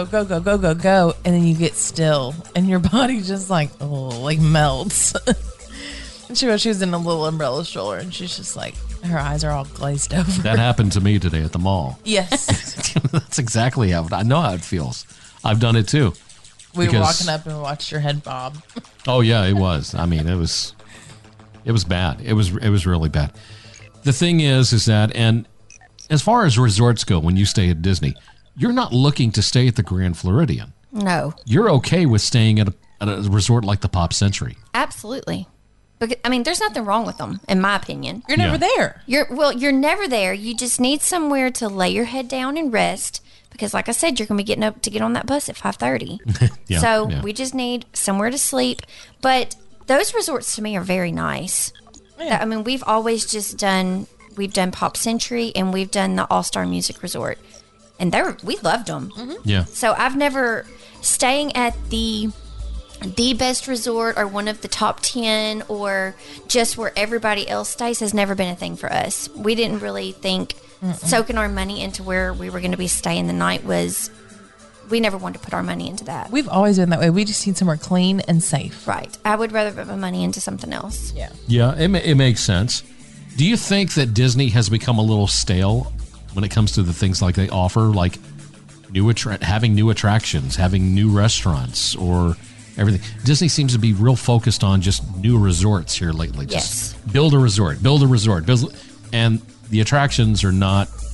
and then you get still, and your body just like melts. And she was in a little umbrella stroller, and she's just like, her eyes are all glazed over. That happened to me today at the mall. Yes. That's exactly how I know how it feels. I've done it too. We were walking up and watched your head bob. Oh yeah, it was. I mean, it was bad. It was really bad. The thing is that, and as far as resorts go, when you stay at Disney, you're not looking to stay at the Grand Floridian. No. You're okay with staying at a resort like the Pop Century. Absolutely. Because, I mean, there's nothing wrong with them, in my opinion. You're never there. You're never there. You just need somewhere to lay your head down and rest. Because, like I said, you're going to be getting up to get on that bus at 5:30. We just need somewhere to sleep. But those resorts to me are very nice. Yeah. I mean, we've always just done Pop Century, and we've done the All-Star Music Resort. And we loved them. Mm-hmm. Yeah. So I've never, staying at the best resort or one of the top 10 or just where everybody else stays has never been a thing for us. We didn't really think soaking our money into where we were going to be staying the night we never wanted to put our money into that. We've always been that way. We just need somewhere clean and safe. Right. I would rather put my money into something else. Yeah. Yeah, it makes sense. Do you think that Disney has become a little stale when it comes to the things like they offer, like having new attractions, having new restaurants, or everything? Disney seems to be real focused on just new resorts here lately. Yes. Just build a resort, and the attractions are not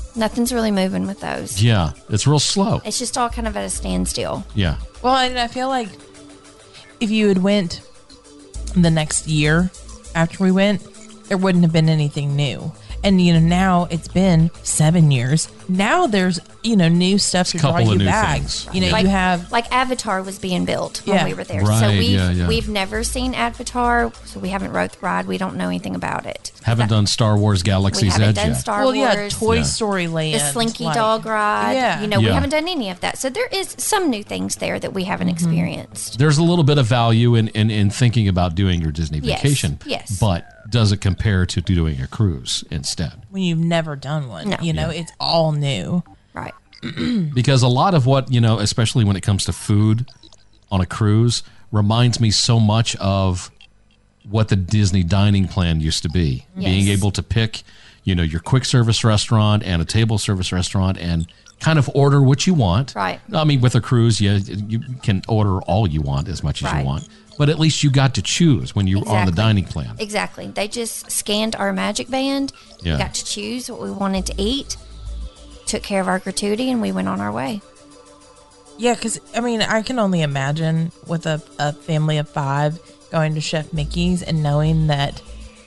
Nothing's really moving with those. Yeah, it's real slow. It's just all kind of at a standstill. Yeah. Well, and I feel like if you had went the next year after we went, there wouldn't have been anything new. And, now it's been 7 years. Now there's, new stuff to draw you back. Things. You have... Like Avatar was being built when we were there. Right, so we've never seen Avatar, so we haven't rode the ride. We don't know anything about it. Haven't done Star Wars Galaxy's Edge yet. Star Wars. Toy Story Land. The Slinky Dog ride. Yeah. We haven't done any of that. So there is some new things there that we haven't experienced. There's a little bit of value in thinking about doing your Disney vacation. Yes. But does it compare to doing a cruise instead? When you've never done one. No. It's all new. Right. Because a lot of what, especially when it comes to food on a cruise, reminds me so much of what the Disney dining plan used to be. Yes. Being able to pick, your quick service restaurant and a table service restaurant and kind of order what you want. Right. I mean, with a cruise, you can order all you want as much as you want. But at least you got to choose when you were on the dining plan. Exactly. They just scanned our Magic Band. Yeah. We got to choose what we wanted to eat, took care of our gratuity, and we went on our way. Yeah, because, I can only imagine with a family of 5 going to Chef Mickey's and knowing that,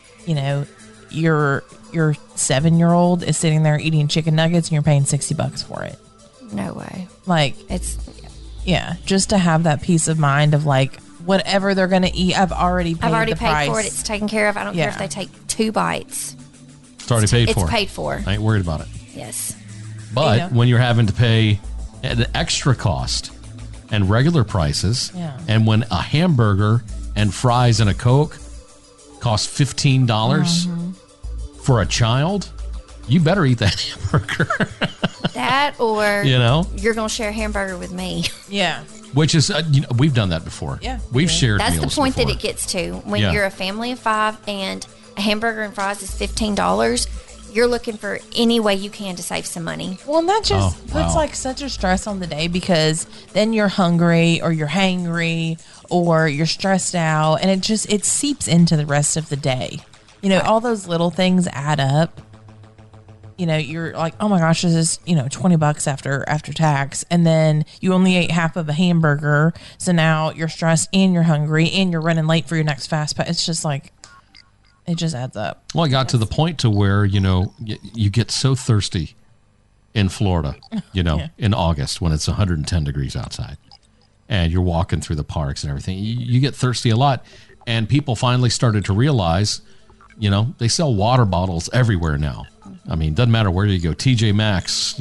your 7-year-old is sitting there eating chicken nuggets and you're paying $60 for it. No way. Just to have that peace of mind of whatever they're going to eat, I've already paid the price. For it. It's taken care of. I don't care if they take 2 bites. It's already paid for. It's paid for. I ain't worried about it. Yes. But when you're having to pay an extra cost and regular prices, and when a hamburger and fries and a Coke cost $15 for a child, you better eat that hamburger. That or, you're going to share a hamburger with me. Yeah. Which is, we've done that before. Yeah. We've shared That's meals the point before. that it gets to. When you're a family of 5 and a hamburger and fries is $15, you're looking for any way you can to save some money. Well, and that just puts such a stress on the day because then you're hungry or you're hangry or you're stressed out and it seeps into the rest of the day. All those little things add up. You're like, oh my gosh, this is, $20 after tax. And then you only ate half of a hamburger. So now you're stressed and you're hungry and you're running late for your next fast pass. It's just it just adds up. Well, I got to the point to where, you get so thirsty in Florida, in August when it's 110 degrees outside and you're walking through the parks and everything. You get thirsty a lot. And people finally started to realize, they sell water bottles everywhere now. I mean, doesn't matter where you go. TJ Maxx,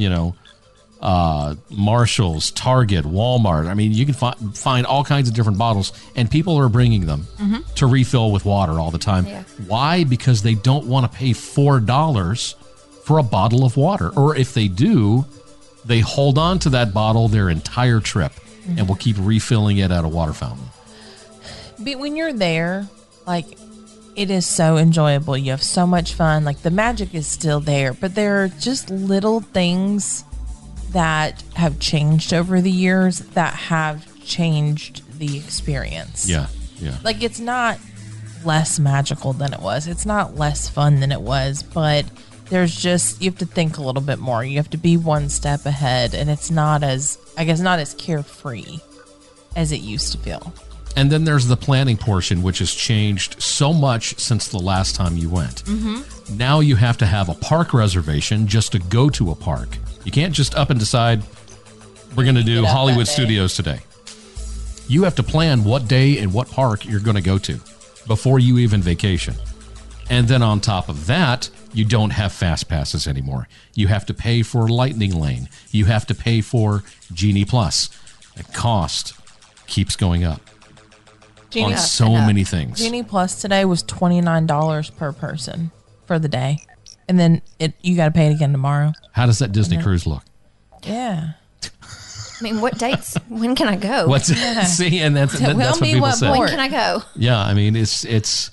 Marshalls, Target, Walmart. I mean, you can find all kinds of different bottles, and people are bringing them to refill with water all the time. Yeah. Why? Because they don't want to pay $4 for a bottle of water. Or if they do, they hold on to that bottle their entire trip and will keep refilling it at a water fountain. But when you're there, it is so enjoyable. You have so much fun. The magic is still there, but there are just little things that have changed over the years that have changed the experience. Yeah. It's not less magical than it was. It's not less fun than it was, but there's just, you have to think a little bit more. You have to be one step ahead, and it's not as carefree as it used to feel. And then there's the planning portion, which has changed so much since the last time you went. Mm-hmm. Now you have to have a park reservation just to go to a park. You can't just up and decide, we're going to do Hollywood Studios today. You have to plan what day and what park you're going to go to before you even vacation. And then on top of that, you don't have fast passes anymore. You have to pay for Lightning Lane. You have to pay for Genie Plus. The cost keeps going up. On so many things. Genie Plus today was $29 per person for the day. And then you got to pay it again tomorrow. How does that Disney cruise look? Yeah. I mean, what dates? When can I go? See, and that's what people say. When can I go? Yeah, I mean, it's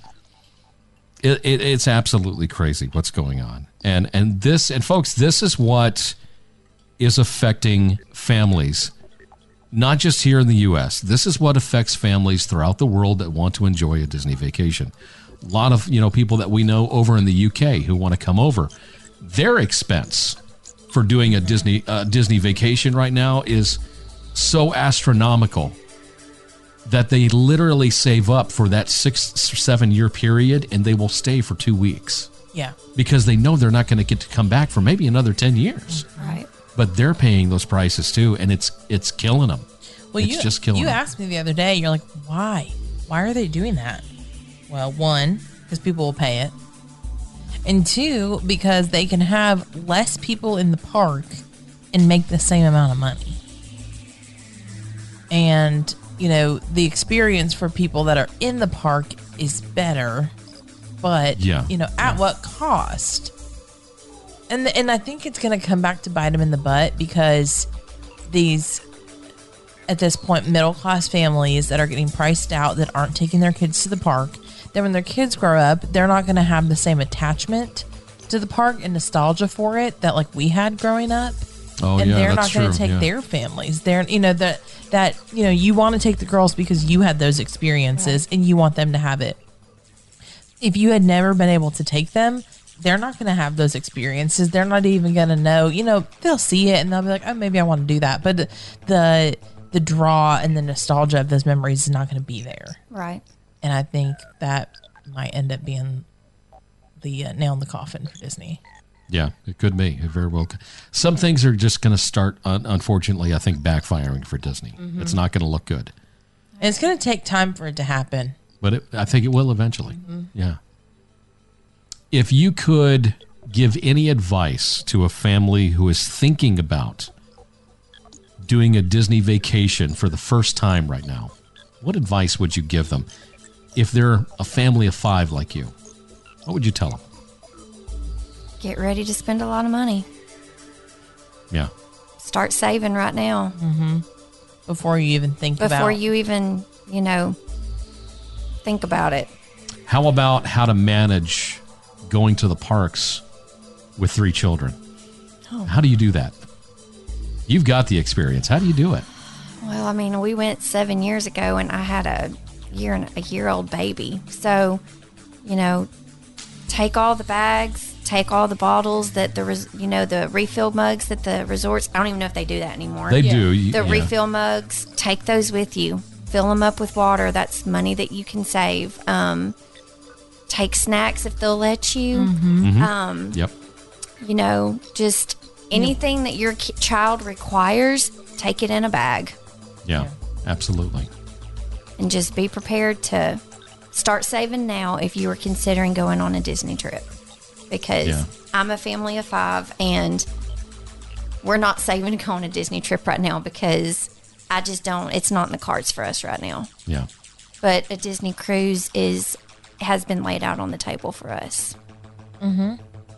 absolutely crazy what's going on. And folks, this is what is affecting families. Not just here in the U.S. This is what affects families throughout the world that want to enjoy a Disney vacation. A lot of people that we know over in the UK who want to come over, their expense for doing a Disney vacation right now is so astronomical that they literally save up for that 6 or 7 year period, and they will stay for 2 weeks. Yeah. Because they know they're not going to get to come back for maybe another 10 years. Right. But they're paying those prices too, and it's killing them. Well, it's just killing them. You asked me the other day, you're like, why? Why are they doing that? Well, one, because people will pay it. And two, because they can have less people in the park and make the same amount of money. And, you know, the experience for people that are in the park is better, but, you know, at what cost? And I think it's going to come back to bite them in the butt, because these, at this point, middle-class families that are getting priced out, that aren't taking their kids to the park, then when their kids grow up, they're not going to have the same attachment to the park and nostalgia for it that like we had growing up. Oh, and yeah, they're that's not going to true, take their families. They're, you know, that you know, you want to take the girls because you had those experiences and you want them to have it. If you had never been able to take them, they're not going to have those experiences. They're not even going to know, you know, they'll see it and they'll be like, oh, maybe I want to do that. But the draw and the nostalgia of those memories is not going to be there. Right. And I think that might end up being the nail in the coffin for Disney. Yeah, it could be. It very well could. Some things are just going to start, unfortunately, I think, backfiring for Disney. Mhm. It's not going to look good. And it's going to take time for it to happen. But I think it will eventually. Yeah. If you could give any advice to a family who is thinking about doing a Disney vacation for the first time right now, what advice would you give them? If they're a family of 5 like you, what would you tell them? Get ready to spend a lot of money. Yeah. Start saving right now. Mm-hmm. Before you even think about it. Before you even, you know, think about it. How about how to manage going to the parks with 3 children? Oh. How do you do that? You've got the experience. How do you do it? Well, I mean, we went 7 years ago, and I had a year-old baby. So, you know, take all the bags, take all the bottles that the refill mugs that the resorts. I don't even know if they do that anymore. They do. The refill mugs. Take those with you. Fill them up with water. That's money that you can save. Take snacks if they'll let you. Mm-hmm. Yep. You know, just anything that your child requires, take it in a bag. Yeah, absolutely. And just be prepared to start saving now if you are considering going on a Disney trip. Because I'm a family of 5, and we're not saving to go on a Disney trip right now because I just don't. It's not in the cards for us right now. Yeah. But a Disney cruise has been laid out on the table for us. Mm-hmm.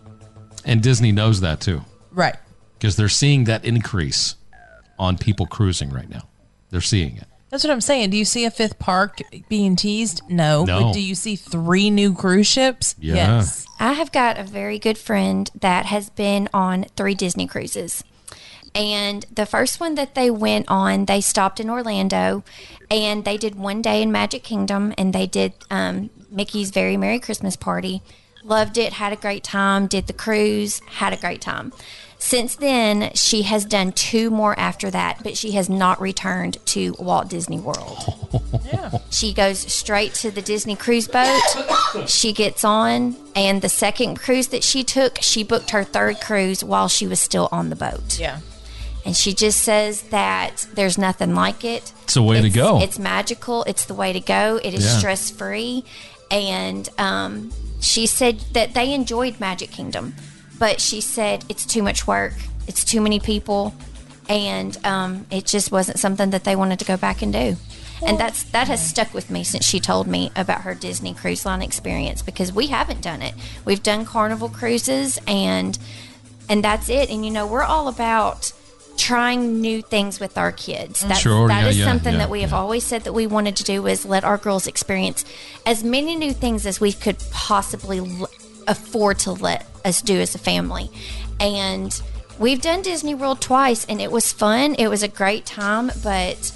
And Disney knows that too. Right. Because they're seeing that increase on people cruising right now. They're seeing it. That's what I'm saying. Do you see a 5th park being teased? No. No. But do you see 3 new cruise ships? Yeah. Yes. I have got a very good friend that has been on 3 Disney cruises. And the first one that they went on, they stopped in Orlando, and they did one day in Magic Kingdom, and they did Mickey's Very Merry Christmas Party. Loved it, had a great time, did the cruise, had a great time. Since then, she has done 2 more after that, but she has not returned to Walt Disney World. She goes straight to the Disney cruise boat. She gets on, and the second cruise that she took, she booked her 3rd cruise while she was still on the boat. Yeah. And she just says that there's nothing like it. It's a way to go. It's magical. It's the way to go. It is stress-free. And she said that they enjoyed Magic Kingdom, but she said it's too much work. It's too many people. And it just wasn't something that they wanted to go back and do. And that has stuck with me since she told me about her Disney Cruise Line experience, because we haven't done it. We've done Carnival cruises, and that's it. And, you know, we're all about trying new things with our kids. That is something that we have always said that we wanted to do, is let our girls experience as many new things as we could possibly afford to let us do as a family. And we've done Disney World twice, and it was fun. It was a great time, but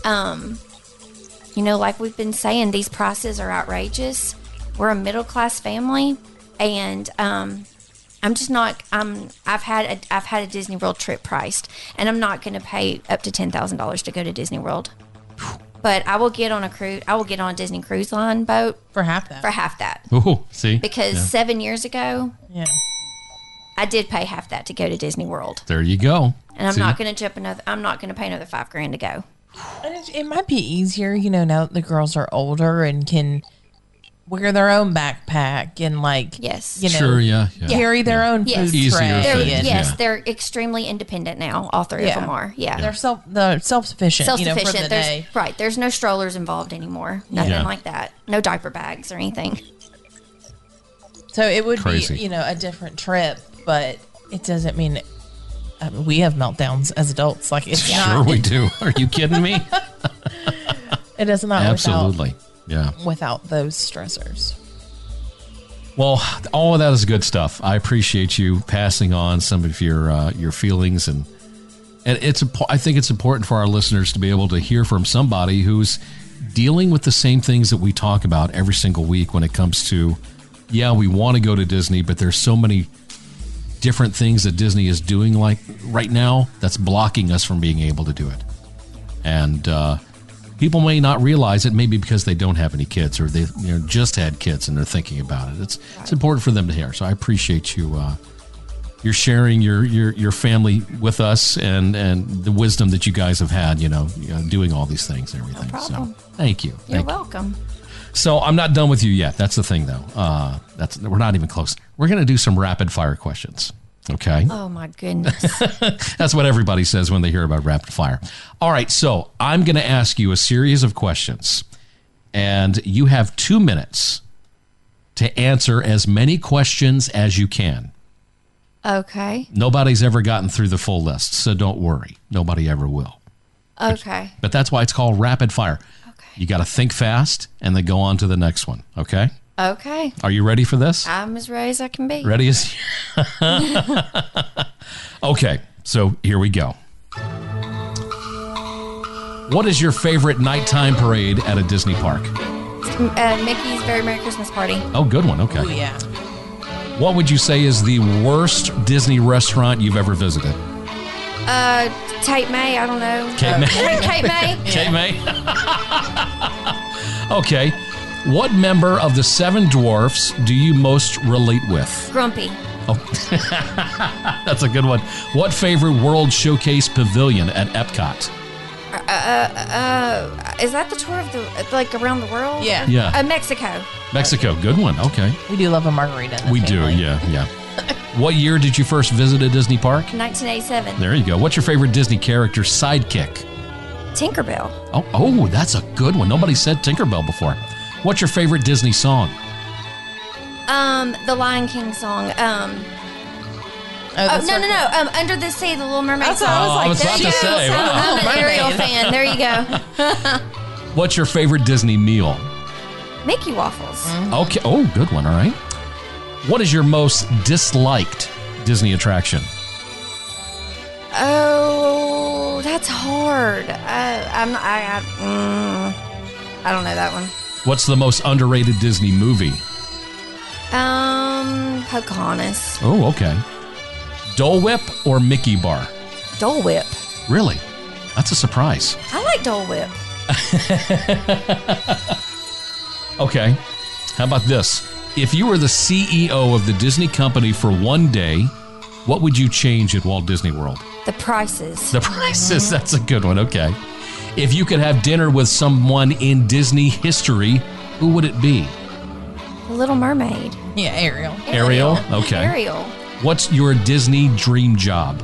you know, like we've been saying, these prices are outrageous. We're a middle-class family, and I'm just not. I've had a Disney World trip priced, and I'm not going to pay up to $10,000 to go to Disney World. But I will get on a cruise. I will get on a Disney Cruise Line boat for half that. For half that. Ooh, see, because 7 years ago, I did pay half that to go to Disney World. There you go. And I'm not going to jump another. I'm not going to pay another $5,000 to go. And it might be easier, now that the girls are older and can wear their own backpack and carry their own food tray. They're extremely independent now. All three of them are. Yeah, they're self-sufficient. For the day. Right. There's no strollers involved anymore. Nothing like that. No diaper bags or anything. So it would be, a different trip, but it doesn't mean we have meltdowns as adults. Like it's sure we do. Are you kidding me? It does not. Absolutely. Without those stressors. Well, all of that is good stuff. I appreciate you passing on some of your feelings, and I think it's important for our listeners to be able to hear from somebody who's dealing with the same things that we talk about every single week when it comes to, we want to go to Disney, but there's so many different things that Disney is doing like right now that's blocking us from being able to do it. And people may not realize it, maybe because they don't have any kids or they just had kids and they're thinking about it. It's important for them to hear. So I appreciate you you're sharing your family with us and the wisdom that you guys have had, doing all these things and everything. No problem. So thank you. You're welcome. So I'm not done with you yet. That's the thing, though. We're not even close. We're going to do some rapid fire questions. Okay. Oh my goodness. That's what everybody says when they hear about rapid fire. All right. So I'm going to ask you a series of questions, and you have 2 minutes to answer as many questions as you can. Okay. Nobody's ever gotten through the full list, so don't worry. Nobody ever will. Okay. But that's why it's called rapid fire. You got to think fast and then go on to the next one. Okay? Okay. Are you ready for this? I'm as ready as I can be. Ready as... Okay. So here we go. What is your favorite nighttime parade at a Disney park? Mickey's Very Merry Christmas Party. Oh, good one. Okay. Oh, yeah. What would you say is the worst Disney restaurant you've ever visited? Tate May, I don't know. Kate May. Kate May. Kate May. Okay. What member of the Seven Dwarfs do you most relate with? Grumpy. Oh, that's a good one. What favorite World Showcase pavilion at Epcot? Is that the tour of the around the world? Yeah. Yeah. Mexico. Mexico. Good one. Okay. We do love a margarita. We do. Yeah. What year did you first visit a Disney park? 1987. There you go. What's your favorite Disney character sidekick? Tinkerbell. Oh, that's a good one. Nobody said Tinkerbell before. What's your favorite Disney song? The Lion King song. No. Under the Sea, The Little Mermaid. That's what I was about to say. Wow. I'm an Ariel fan. There you go. What's your favorite Disney meal? Mickey waffles. Okay. Oh, good one. All right. What is your most disliked Disney attraction? Oh, that's hard. I don't know that one. What's the most underrated Disney movie? Pocahontas. Oh, okay. Dole Whip or Mickey Bar? Dole Whip. Really? That's a surprise. I like Dole Whip. Okay. How about this? If you were the CEO of the Disney company for one day, what would you change at Walt Disney World? The prices. The prices. That's a good one. Okay. If you could have dinner with someone in Disney history, who would it be? The Little Mermaid. Yeah, Ariel. Ariel? Okay. Ariel. What's your Disney dream job?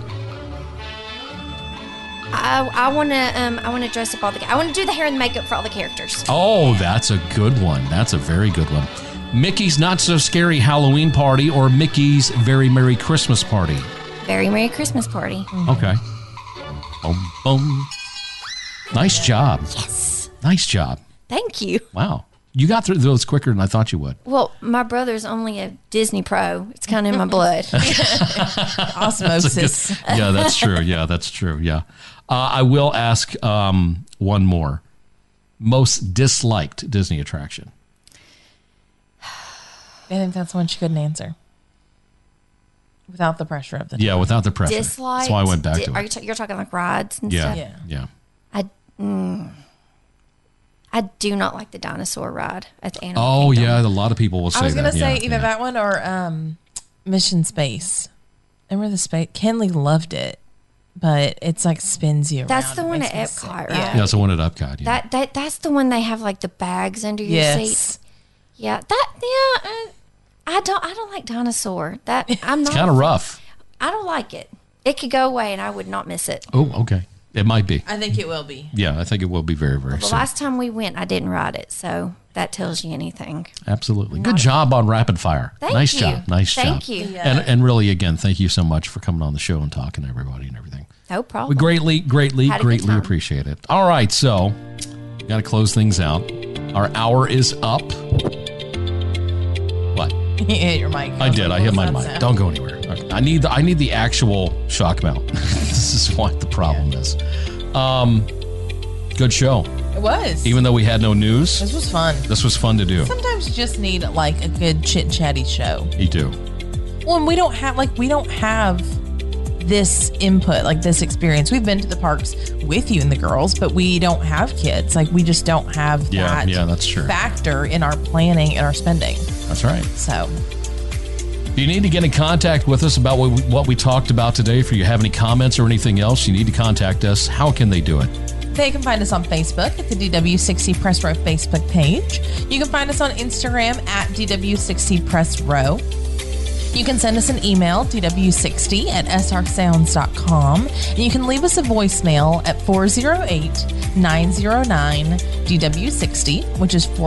I want to dress up I want to do the hair and makeup for all the characters. Oh, that's a good one. That's a very good one. Mickey's Not So Scary Halloween Party or Mickey's Very Merry Christmas Party? Very Merry Christmas Party. Okay. Boom, boom. Nice job. Yes. Nice job. Thank you. Wow. You got through those quicker than I thought you would. Well, my brother's only a Disney pro. It's kind of in my blood. Osmosis. Yeah, that's true. Yeah. I will ask one more. Most disliked Disney attraction? I think that's one she couldn't answer. Without the pressure of the Yeah, without the pressure. Dislike. That's why I went back to it. You're talking like rides and Yeah, stuff? yeah. I do not like the dinosaur ride at the Animal Oh, Kingdom. yeah. A lot of people will say that. I was going to say yeah, either that one or Mission Space. Remember the space? Kenley loved it, but it's like spins you around. That's the It one makes at me Epcot, sick. right? Yeah. Yeah, it's the one at Epcot. Yeah. That's the one they have like the bags under your seats. Yeah, I don't like dinosaur. I'm not. It's kind of rough. I don't like it. It could go away and I would not miss it. Oh, okay. It might be. I think it will be. Yeah, I think it will be very, very The soon. last time we went, I didn't ride it, so that tells you anything. Absolutely. Good job on Rapid Fire. Thank nice you. job. Nice Thank job. you. And really, again, thank you so much for coming on the show and talking to everybody and everything. No problem. We greatly Had a good time. appreciate it. All right, so got to close things out. Our hour is up. What? You hit your mic. I did. I hit my What mic. does that Don't go anywhere. Okay. I need the actual shock mount. This is what the problem is. Good show. It was. Even though we had no news. This was fun. This was fun to do. Sometimes you just need like a good chit chatty show. You do. Well, and we don't have this input, like this experience. We've been to the parks with you and the girls, but we don't have kids. Like we just don't have that that's true. factor in our planning and our spending. That's right. So Do you need to get in contact with us about what we talked about today? If you have any comments or anything else, you need to contact us. How can they do it? they can find us on Facebook at the DW60 Press Row Facebook page. You can find us on Instagram at DW60 Press Row. You can send us an email, dw60 at srsounds.com. And you can leave us a voicemail at 408-909-DW60, which is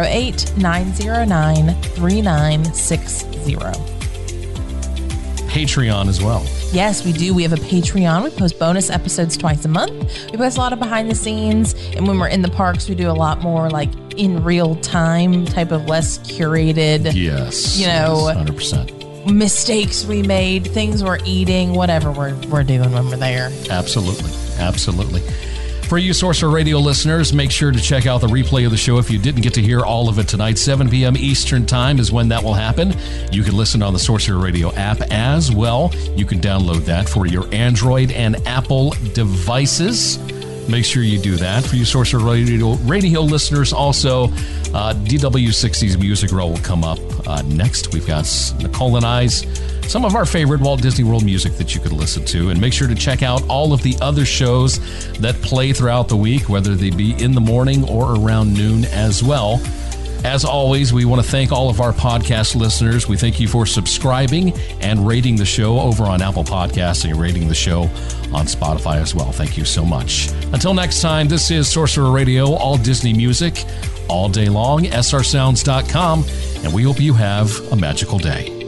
408-909-3960. Patreon as well. Yes, we do. We have a Patreon. We post bonus episodes twice a month. We post a lot of behind the scenes. And when we're in the parks, we do a lot more like in real time type of less curated. Yes. You know, 100%. Mistakes we made, things we're eating, whatever we're doing when we're there. Absolutely. Absolutely. For you Sorcerer Radio listeners, make sure to check out the replay of the show if you didn't get to hear all of it tonight. 7 p.m. Eastern Time is when that will happen. You can listen on the Sorcerer Radio app as well. You can download that for your Android and Apple devices. Make sure you do that. For you Sorcerer Radio listeners, also, DW60's Music Row will come up next. We've got Nicole and I's some of our favorite Walt Disney World music that you could listen to. And make sure to check out all of the other shows that play throughout the week, whether they be in the morning or around noon as well. As always, we want to thank all of our podcast listeners. We thank you for subscribing and rating the show over on Apple Podcasts and rating the show on Spotify as well. Thank you so much. Until next time, this is Sorcerer Radio, all Disney music, all day long, srsounds.com, and we hope you have a magical day.